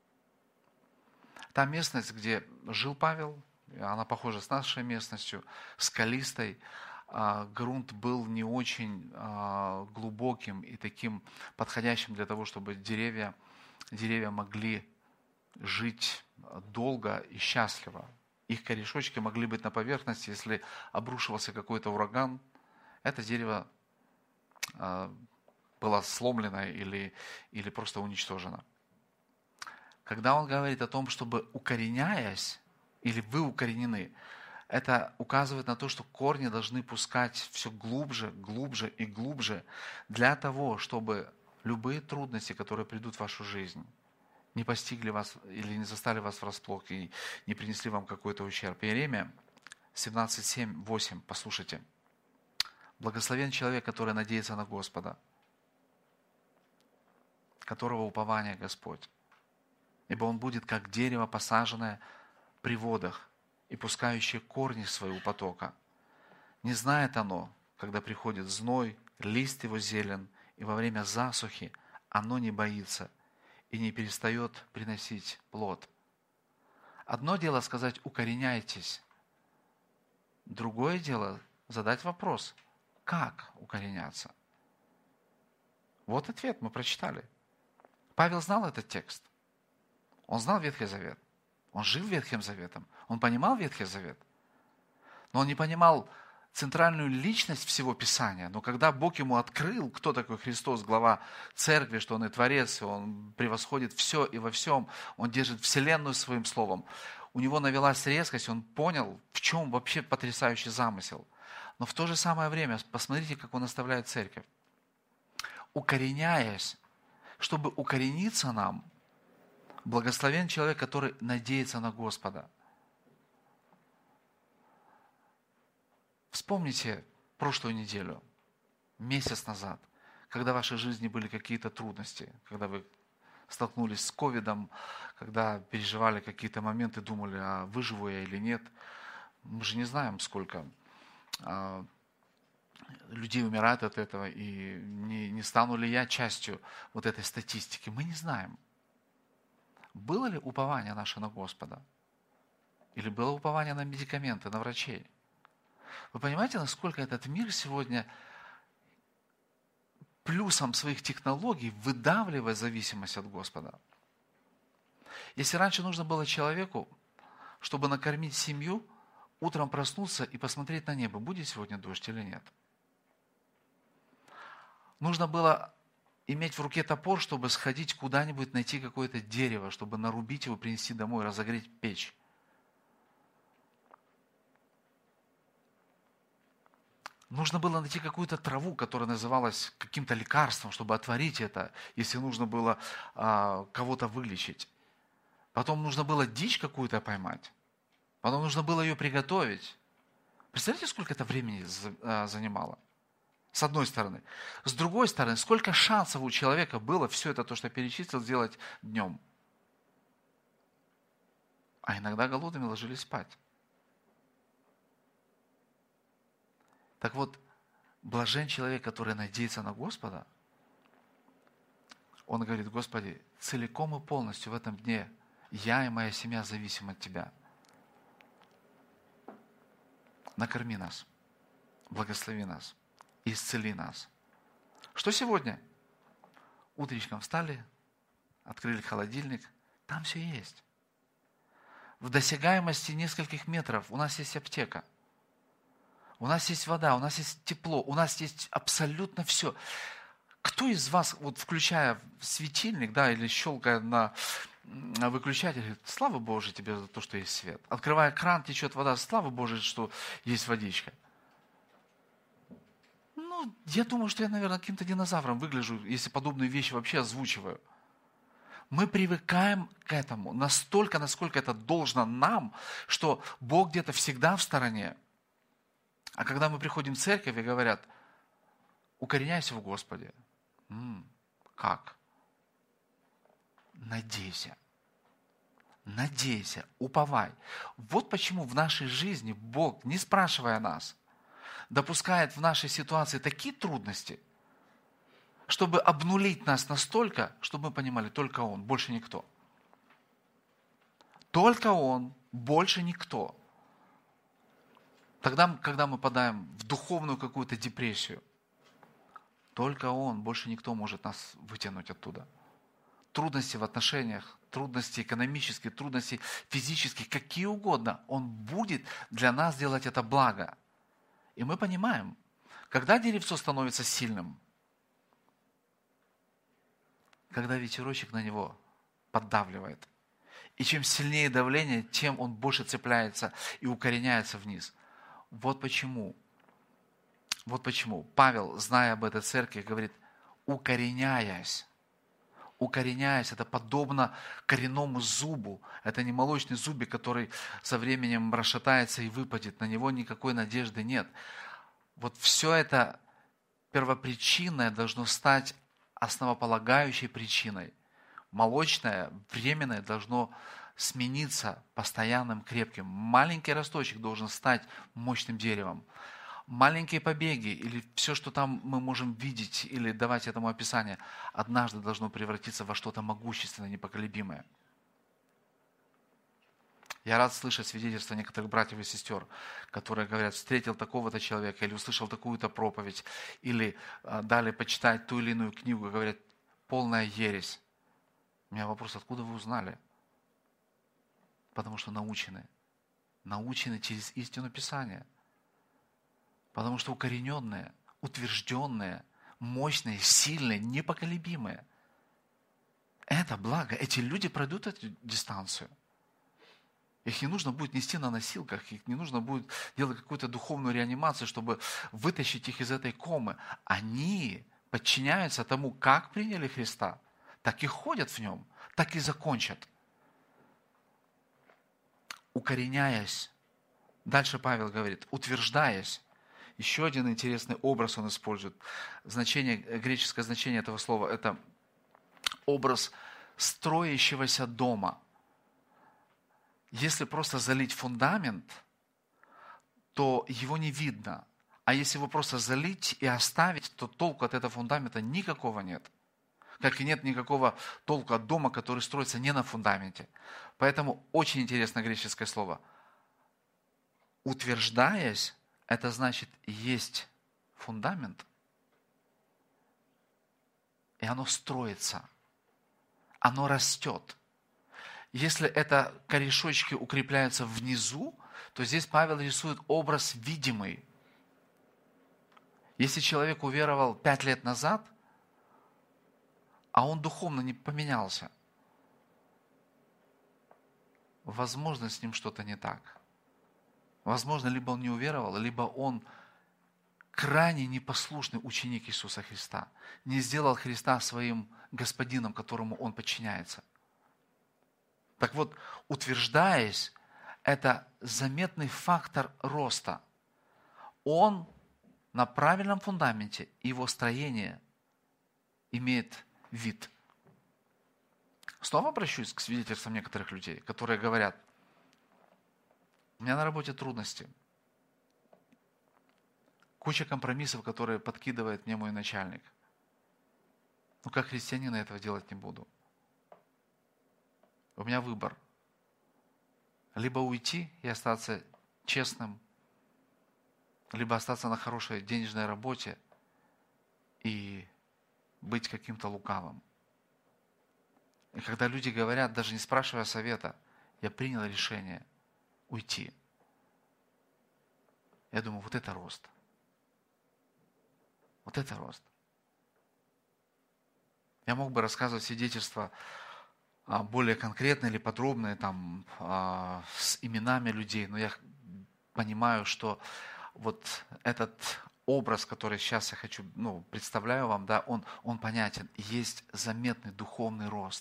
[SPEAKER 1] Та местность, где жил Павел, она похожа с нашей местностью, скалистой. А, грунт был не очень а, глубоким и таким подходящим для того, чтобы деревья, деревья могли жить долго и счастливо. Их корешочки могли быть на поверхности, если обрушивался какой-то ураган, это дерево а, было сломлено или, или просто уничтожено. Когда он говорит о том, чтобы укореняясь, или вы укоренены, это указывает на то, что корни должны пускать все глубже, глубже и глубже для того, чтобы любые трудности, которые придут в вашу жизнь, не постигли вас или не застали вас врасплох и не принесли вам какой-то ущерб. Иеремия семнадцать, семь, восемь, послушайте. «Благословен человек, который надеется на Господа, которого упование Господь, ибо он будет как дерево, посаженное при водах и пускающее корни свои у потока. Не знает оно, когда приходит зной, лист его зелен, и во время засухи оно не боится и не перестает приносить плод». Одно дело сказать «укореняйтесь», другое дело задать вопрос – как укореняться? Вот ответ мы прочитали. Павел знал этот текст. Он знал Ветхий Завет. Он жил Ветхим Заветом. Он понимал Ветхий Завет. Но он не понимал центральную личность всего Писания. Но когда Бог ему открыл, кто такой Христос, глава церкви, что Он и Творец, Он превосходит все и во всем, Он держит вселенную своим словом, у него навелась резкость, он понял, в чем вообще потрясающий замысел. Но в то же самое время, посмотрите, как он наставляет церковь. Укореняясь, чтобы укорениться нам, благословен человек, который надеется на Господа. Вспомните прошлую неделю, месяц назад, когда в вашей жизни были какие-то трудности, когда вы столкнулись с ковидом, когда переживали какие-то моменты, думали, а выживу я или нет. Мы же не знаем, сколько людей умирают от этого, и не, не стану ли я частью вот этой статистики. Мы не знаем. Было ли упование наше на Господа? Или было упование на медикаменты, на врачей? Вы понимаете, насколько этот мир сегодня плюсом своих технологий выдавливает зависимость от Господа? Если раньше нужно было человеку, чтобы накормить семью, утром проснуться и посмотреть на небо, будет сегодня дождь или нет. Нужно было иметь в руке топор, чтобы сходить куда-нибудь, найти какое-то дерево, чтобы нарубить его, принести домой, разогреть печь. Нужно было найти какую-то траву, которая называлась каким-то лекарством, чтобы отварить это, если нужно было а, кого-то вылечить. Потом нужно было дичь какую-то поймать. Потом нужно было ее приготовить. Представляете, сколько это времени занимало? С одной стороны. С другой стороны, сколько шансов у человека было все это, то, что я перечислил, сделать днем. а иногда голодными ложились спать. Так вот, блажен человек, который надеется на Господа. Он говорит: Господи, целиком и полностью в этом дне я и моя семья зависим от Тебя. Накорми нас, благослови нас, исцели нас. Что сегодня? Утречком встали, открыли холодильник, там все есть. В досягаемости нескольких метров у нас есть аптека. У нас есть вода, у нас есть тепло, у нас есть абсолютно все. Кто из вас, вот включая светильник, да, или щелкая на выключатель, говорит: слава Божьей тебе за то, что есть свет. Открывая кран, течет вода, слава Божьей, что есть водичка. Ну, я думаю, что я, наверное, каким-то динозавром выгляжу, если подобные вещи вообще озвучиваю. Мы привыкаем к этому настолько, насколько это должно нам, что Бог где-то всегда в стороне. А когда мы приходим в церковь и говорят: укореняйся в Господе. М-м, как? Надейся. Надейся, уповай. Вот почему в нашей жизни Бог, не спрашивая нас, допускает в нашей ситуации такие трудности, чтобы обнулить нас настолько, чтобы мы понимали: только Он, больше никто. Только Он, больше никто. Тогда, когда мы попадаем в духовную какую-то депрессию, только Он, больше никто может нас вытянуть оттуда. Трудности в отношениях, трудности экономические, трудности физические, какие угодно, Он будет для нас делать это благо. И мы понимаем, когда деревцо становится сильным, когда ветерочек на него поддавливает. И чем сильнее давление, тем он больше цепляется и укореняется вниз. Вот почему, вот почему Павел, зная об этой церкви, говорит: укореняясь. Укореняясь, это подобно коренному зубу. Это не молочный зубик, который со временем расшатается и выпадет. На него никакой надежды нет. Вот все это первопричинное должно стать основополагающей причиной. Молочное, временное должно смениться постоянным, крепким. Маленький росточек должен стать мощным деревом. Маленькие побеги или все, что там мы можем видеть или давать этому описание, однажды должно превратиться во что-то могущественное, непоколебимое. Я рад слышать свидетельства некоторых братьев и сестер, которые говорят: встретил такого-то человека, или услышал такую-то проповедь, или а, дали почитать ту или иную книгу, говорят: полная ересь. У меня вопрос: откуда вы узнали? Потому что научены. Научены через истину Писания. Потому что укорененные, утвержденные, мощные, сильные, непоколебимые. Это благо. Эти люди пройдут эту дистанцию. Их не нужно будет нести на носилках, их не нужно будет делать какую-то духовную реанимацию, чтобы вытащить их из этой комы. Они подчиняются тому, как приняли Христа, так и ходят в нем, так и закончат. Укореняясь. Дальше Павел говорит: утверждаясь. Еще один интересный образ он использует. Значение, греческое значение этого слова – это образ строящегося дома. Если просто залить фундамент, то его не видно. А если его просто залить и оставить, то толку от этого фундамента никакого нет. Как и нет никакого толку от дома, который строится не на фундаменте. Поэтому очень интересное греческое слово. Утверждаясь, это значит, есть фундамент, и оно строится, оно растет. Если это корешочки укрепляются внизу, то здесь Павел рисует образ видимый. Если человек уверовал пять лет назад, а он духовно не поменялся, возможно, с ним что-то не так. Возможно, либо он не уверовал, либо он крайне непослушный ученик Иисуса Христа, не сделал Христа своим господином, которому он подчиняется. Так вот, утверждаясь, это заметный фактор роста. Он на правильном фундаменте, его строение имеет вид. Снова обращусь к свидетельствам некоторых людей, которые говорят: У меня на работе трудности. Куча компромиссов, которые подкидывает мне мой начальник. Но как христианин я этого делать не буду. У меня выбор. Либо уйти и остаться честным, либо остаться на хорошей денежной работе и быть каким-то лукавым. И когда люди говорят, даже не спрашивая совета, я принял решение уйти. Я думаю, вот это рост. Вот это рост. Я мог бы рассказывать свидетельства более конкретные или подробные, там, с именами людей, но я понимаю, что вот этот образ, который сейчас я хочу, ну, представляю вам, да, он, он понятен. Есть заметный духовный рост.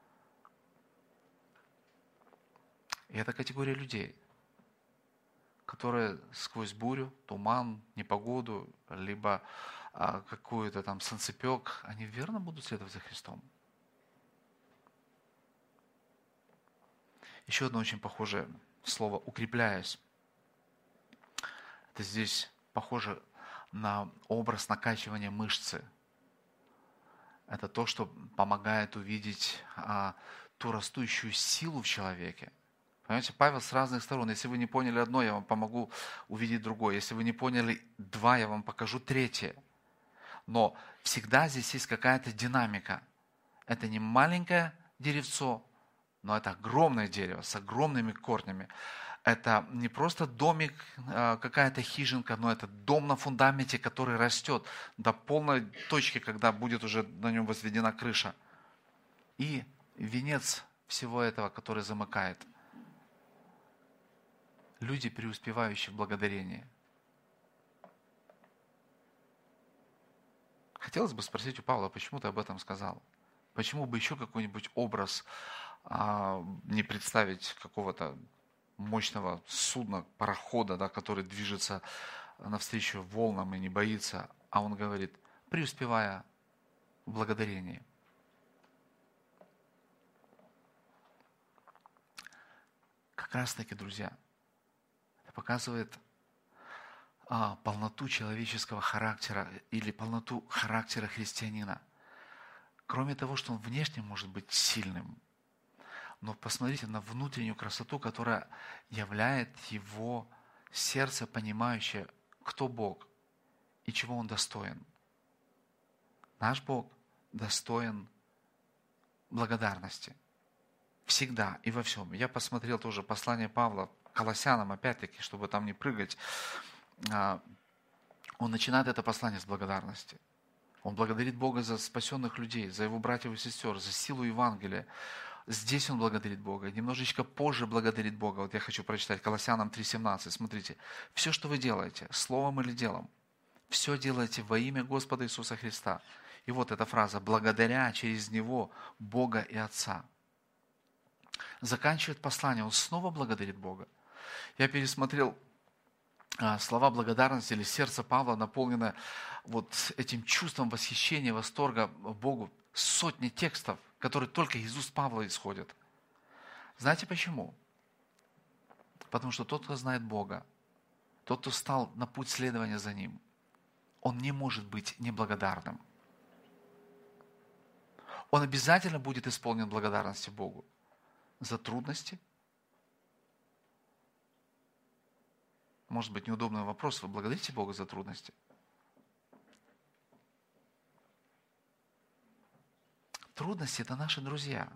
[SPEAKER 1] И это категория людей, которые сквозь бурю, туман, непогоду, либо а, какой-то там солнцепек, они верно будут следовать за Христом. Еще одно очень похожее слово «укрепляясь». Это здесь похоже на образ накачивания мышцы. Это то, что помогает увидеть а, ту растущую силу в человеке. Понимаете, Павел с разных сторон. Если вы не поняли одно, я вам помогу увидеть другое. Если вы не поняли два, я вам покажу третье. Но всегда здесь есть какая-то динамика. Это не маленькое деревцо, но это огромное дерево с огромными корнями. Это не просто домик, какая-то хижинка, но это дом на фундаменте, который растет до полной точки, когда будет уже на нем возведена крыша. И венец всего этого, который замыкает. Люди, преуспевающие в благодарении. Хотелось бы спросить у Павла, почему ты об этом сказал? Почему бы еще какой-нибудь образ а, не представить какого-то мощного судна, парохода, да, который движется навстречу волнам и не боится, а он говорит, преуспевая в благодарении. Как раз таки, друзья, это показывает а, полноту человеческого характера или полноту характера христианина. Кроме того, что он внешне может быть сильным, но посмотрите на внутреннюю красоту, которая являет его сердце, понимающее, кто Бог и чего Он достоин. Наш Бог достоин благодарности. Всегда и во всем. Я посмотрел тоже послание Павла к Колоссянам, опять-таки, чтобы там не прыгать. Он начинает это послание с благодарности. Он благодарит Бога за спасенных людей, за его братьев и сестер, за силу Евангелия. Здесь он благодарит Бога. Немножечко позже благодарит Бога. Вот я хочу прочитать Колоссянам три семнадцать. Смотрите. Все, что вы делаете, словом или делом, все делаете во имя Господа Иисуса Христа. И вот эта фраза. Благодаря через Него Бога и Отца. Заканчивает послание. Он снова благодарит Бога. Я пересмотрел слова благодарности или сердце Павла, наполнено вот этим чувством восхищения, восторга Богу. Сотни текстов, которые только из уст Павла исходят. Знаете почему? Потому что тот, кто знает Бога, тот, кто стал на путь следования за Ним, он не может быть неблагодарным. Он обязательно будет исполнен благодарности Богу за трудности. Может быть, неудобный вопрос. Вы благодарите Бога за трудности? Трудности – это наши друзья.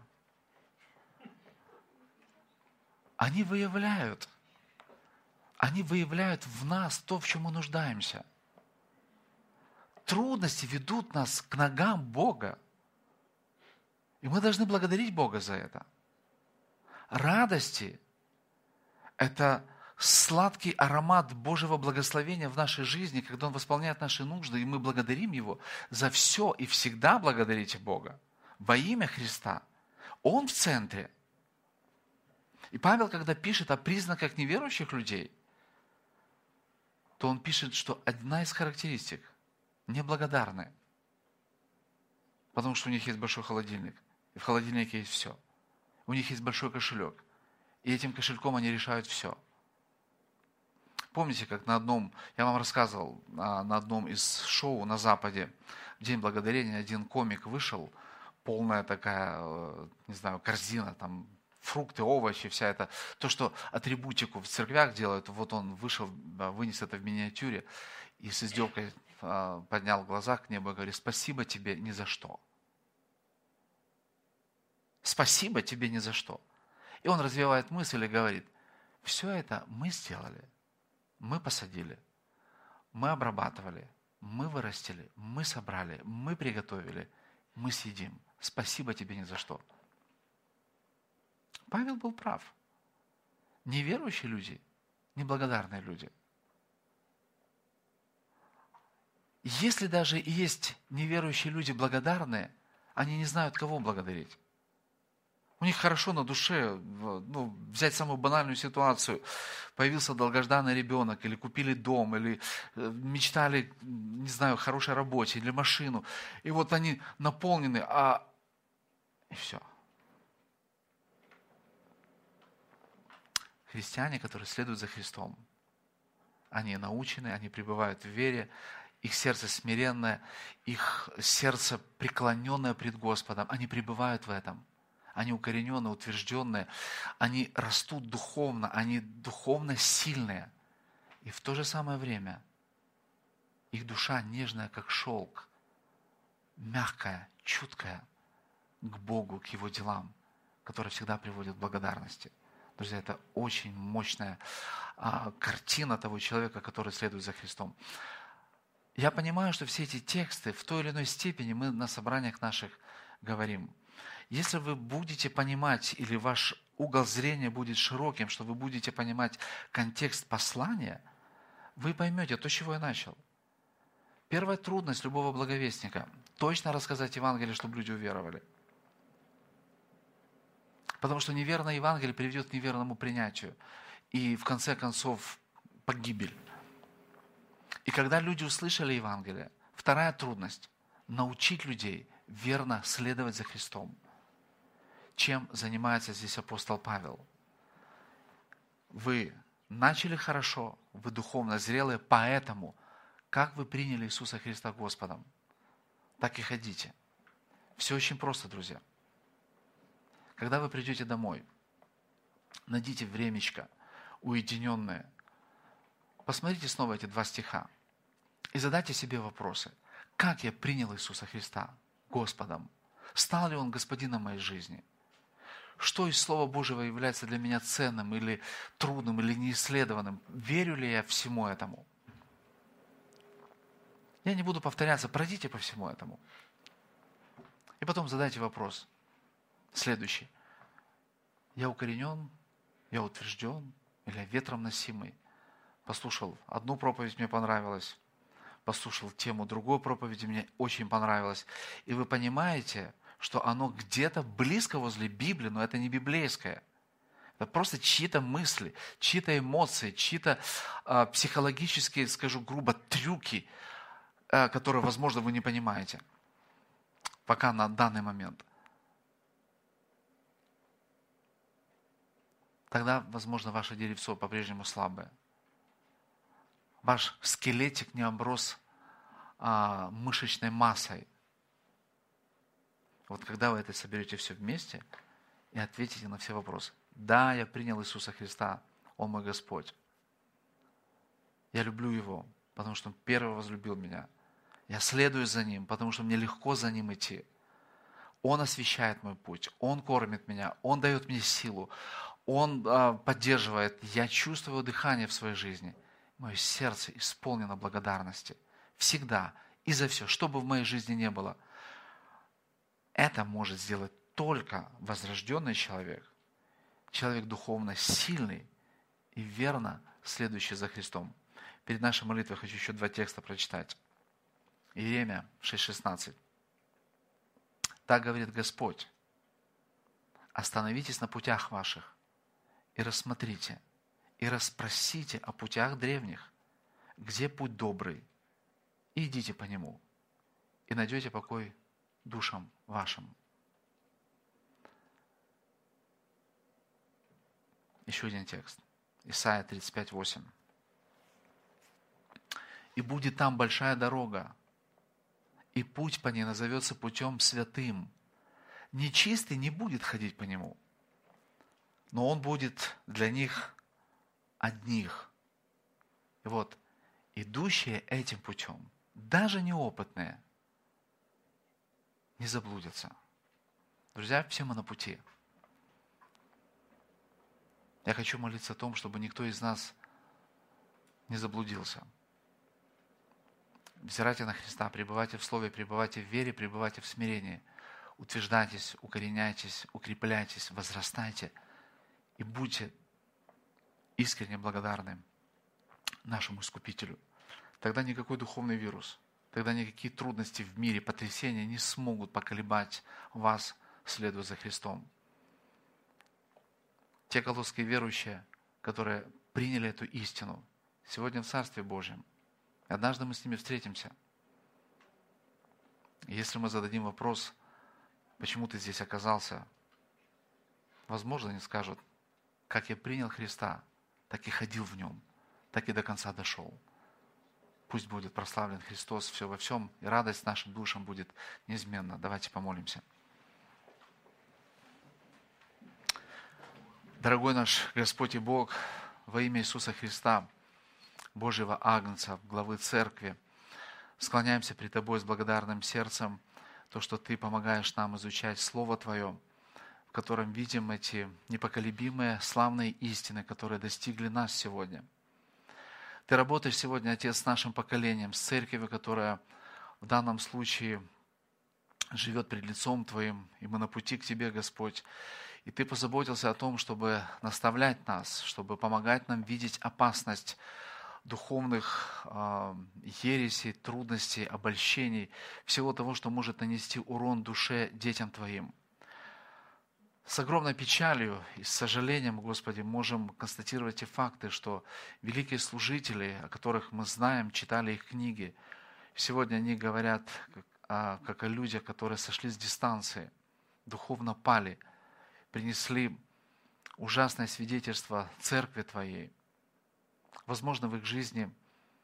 [SPEAKER 1] Они выявляют, они выявляют в нас то, в чем мы нуждаемся. Трудности ведут нас к ногам Бога. И мы должны благодарить Бога за это. Радости – это сладкий аромат Божьего благословения в нашей жизни, когда Он восполняет наши нужды, и мы благодарим Его за все и всегда благодарите Бога. Во имя Христа. Он в центре. И Павел, когда пишет о признаках неверующих людей, то он пишет, что одна из характеристик – неблагодарные. Потому что у них есть большой холодильник. И в холодильнике есть все. У них есть большой кошелек. И этим кошельком они решают все. Помните, как на одном, я вам рассказывал, а, на одном из шоу на Западе, в День Благодарения, один комик вышел, полная такая, э, не знаю, корзина, там, фрукты, овощи, вся эта, то, что атрибутику в церквях делают, вот он вышел, да, вынес это в миниатюре и с издевкой а, поднял глаза к небу и говорит: спасибо тебе ни за что. Спасибо тебе ни за что. И он развивает мысль и говорит: все это мы сделали, мы посадили, мы обрабатывали, мы вырастили, мы собрали, мы приготовили, мы съедим. Спасибо тебе ни за что. Павел был прав. Неверующие люди, неблагодарные люди. Если даже и есть неверующие люди благодарные, они не знают, кого благодарить. У них хорошо на душе, ну, взять самую банальную ситуацию. Появился долгожданный ребенок, или купили дом, или мечтали, не знаю, о хорошей работе, или машину. И вот они наполнены, а... И все. Христиане, которые следуют за Христом, они научены, они пребывают в вере, их сердце смиренное, их сердце преклоненное пред Господом, они пребывают в этом. Они укорененные, утвержденные, они растут духовно, они духовно сильные. И в то же самое время их душа нежная, как шелк, мягкая, чуткая к Богу, к Его делам, которые всегда приводят к благодарности. Друзья, это очень мощная а, картина того человека, который следует за Христом. Я понимаю, что все эти тексты в той или иной степени мы на собраниях наших говорим. Если вы будете понимать, или ваш угол зрения будет широким, что вы будете понимать контекст послания, вы поймете то, с чего я начал. Первая трудность любого благовестника – точно рассказать Евангелие, чтобы люди уверовали. Потому что неверное Евангелие приведет к неверному принятию. И в конце концов погибель. И когда люди услышали Евангелие, вторая трудность – научить людей верно следовать за Христом. Чем занимается здесь апостол Павел? Вы начали хорошо, вы духовно зрелые, поэтому, как вы приняли Иисуса Христа Господом, так и ходите. Все очень просто, друзья. Когда вы придете домой, найдите времечко уединенное, посмотрите снова эти два стиха и задайте себе вопросы. Как я принял Иисуса Христа Господом? Стал ли Он господином моей жизни? Что из Слова Божьего является для меня ценным или трудным, или неисследованным? Верю ли я всему этому? Я не буду повторяться, пройдите по всему этому. И потом задайте вопрос. Следующий. Я укоренен, я утвержден, или я ветром носимый? Послушал одну проповедь, мне понравилась. Послушал тему другой проповеди, мне очень понравилось. И вы понимаете, что оно где-то близко возле Библии, но это не библейское. Это просто чьи-то мысли, чьи-то эмоции, чьи-то э, психологические, скажу грубо, трюки, э, которые, возможно, вы не понимаете. Пока на данный момент. Тогда, возможно, ваше деревцо по-прежнему слабое. Ваш скелетик не оброс а, мышечной массой. Вот когда вы это соберете все вместе и ответите на все вопросы. Да, я принял Иисуса Христа, Он мой Господь. Я люблю Его, потому что Он первый возлюбил меня. Я следую за Ним, потому что мне легко за Ним идти. Он освещает мой путь, Он кормит меня, Он дает мне силу, Он а, поддерживает. Я чувствую Его дыхание в своей жизни. Мое сердце исполнено благодарности. Всегда и за все, что бы в моей жизни не было. Это может сделать только возрожденный человек, человек духовно сильный и верно следующий за Христом. Перед нашей молитвой хочу еще два текста прочитать. Иеремия шесть шестнадцать. Так говорит Господь: остановитесь на путях ваших и рассмотрите, и расспросите о путях древних, где путь добрый, и идите по нему, и найдете покой душам вашим. Еще один текст. Исайя тридцать пять восемь. И будет там большая дорога, и путь по ней назовется путем святым. Нечистый не будет ходить по нему, но он будет для них одних. И вот, идущие этим путем, даже неопытные, не заблудятся. Друзья, все мы на пути. Я хочу молиться о том, чтобы никто из нас не заблудился. Взирайте на Христа, пребывайте в Слове, пребывайте в вере, пребывайте в смирении. Утверждайтесь, укореняйтесь, укрепляйтесь, возрастайте и будьте искренне благодарны нашему Искупителю. Тогда никакой духовный вирус, тогда никакие трудности в мире, потрясения не смогут поколебать вас, следуя за Христом. Те колосские верующие, которые приняли эту истину, сегодня в Царстве Божьем, однажды мы с ними встретимся. И если мы зададим вопрос, почему ты здесь оказался, возможно, они скажут, как я принял Христа, так и ходил в Нем, так и до конца дошел. Пусть будет прославлен Христос все во всем, и радость нашим душам будет неизменна. Давайте помолимся. Дорогой наш Господь и Бог, во имя Иисуса Христа, Божьего Агнца, главы Церкви, склоняемся пред Тобой с благодарным сердцем, то, что Ты помогаешь нам изучать Слово Твое, в котором видим эти непоколебимые, славные истины, которые достигли нас сегодня. Ты работаешь сегодня, Отец, с нашим поколением, с церковью, которая в данном случае живет пред лицом Твоим, и мы на пути к Тебе, Господь. И Ты позаботился о том, чтобы наставлять нас, чтобы помогать нам видеть опасность духовных э, ересей, трудностей, обольщений, всего того, что может нанести урон душе детям Твоим. С огромной печалью и с сожалением, Господи, можем констатировать те факты, что великие служители, о которых мы знаем, читали их книги, сегодня они говорят как о, как о людях, которые сошли с дистанции, духовно пали, принесли ужасное свидетельство Церкви Твоей. Возможно, в их жизни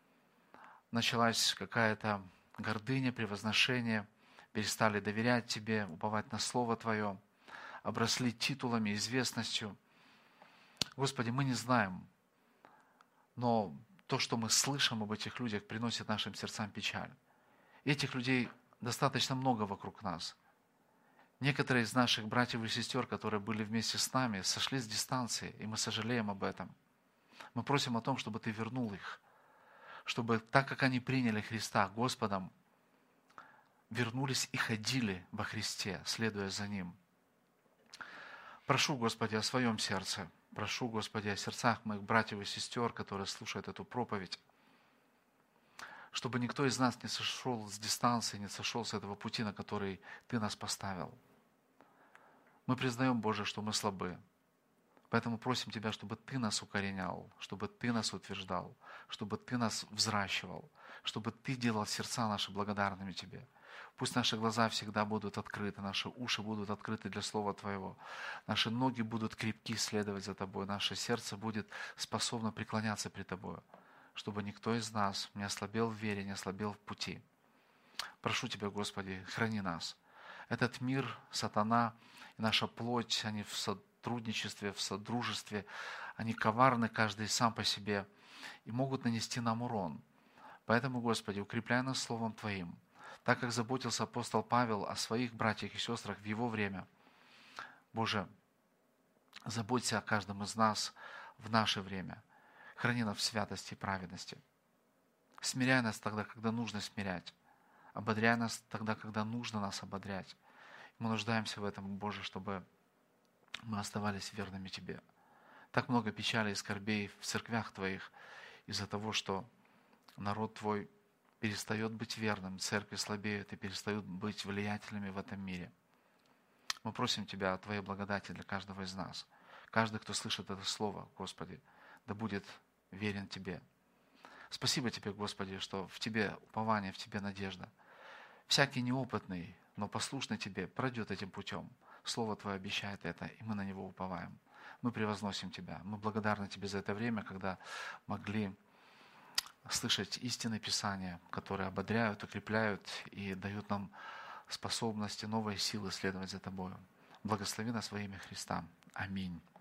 [SPEAKER 1] началась какая-то гордыня, превозношение, перестали доверять Тебе, уповать на Слово Твое, обросли титулами, известностью. Господи, мы не знаем, но то, что мы слышим об этих людях, приносит нашим сердцам печаль. И этих людей достаточно много вокруг нас. Некоторые из наших братьев и сестер, которые были вместе с нами, сошли с дистанции, и мы сожалеем об этом. Мы просим о том, чтобы Ты вернул их, чтобы так, как они приняли Христа Господом, вернулись и ходили во Христе, следуя за Ним. Прошу, Господи, о своем сердце. Прошу, Господи, о сердцах моих братьев и сестер, которые слушают эту проповедь. Чтобы никто из нас не сошел с дистанции, не сошел с этого пути, на который Ты нас поставил. Мы признаем, Боже, что мы слабы. Поэтому просим Тебя, чтобы Ты нас укоренял, чтобы Ты нас утверждал, чтобы Ты нас взращивал, чтобы Ты делал сердца наши благодарными Тебе. Пусть наши глаза всегда будут открыты, наши уши будут открыты для Слова Твоего, наши ноги будут крепки следовать за Тобой, наше сердце будет способно преклоняться пред Тобою, чтобы никто из нас не ослабел в вере, не ослабел в пути. Прошу Тебя, Господи, храни нас. Этот мир, сатана и наша плоть, они в сотрудничестве, в содружестве, они коварны, каждый сам по себе, и могут нанести нам урон. Поэтому, Господи, укрепляй нас Словом Твоим, так как заботился апостол Павел о своих братьях и сестрах в его время. Боже, заботься о каждом из нас в наше время. Храни нас в святости и праведности. Смиряй нас тогда, когда нужно смирять. Ободряй нас тогда, когда нужно нас ободрять. Мы нуждаемся в этом, Боже, чтобы мы оставались верными Тебе. Так много печали и скорбей в церквях Твоих из-за того, что народ Твой перестает быть верным, церкви слабеют и перестают быть влиятельными в этом мире. Мы просим Тебя о Твоей благодати для каждого из нас. Каждый, кто слышит это слово, Господи, да будет верен Тебе. Спасибо Тебе, Господи, что в Тебе упование, в Тебе надежда. Всякий неопытный, но послушный Тебе пройдет этим путем. Слово Твое обещает это, и мы на него уповаем. Мы превозносим Тебя. Мы благодарны Тебе за это время, когда могли слышать истины Писания, которые ободряют, укрепляют и дают нам способности, новые силы следовать за Тобою. Благослови нас во имя Христа. Аминь.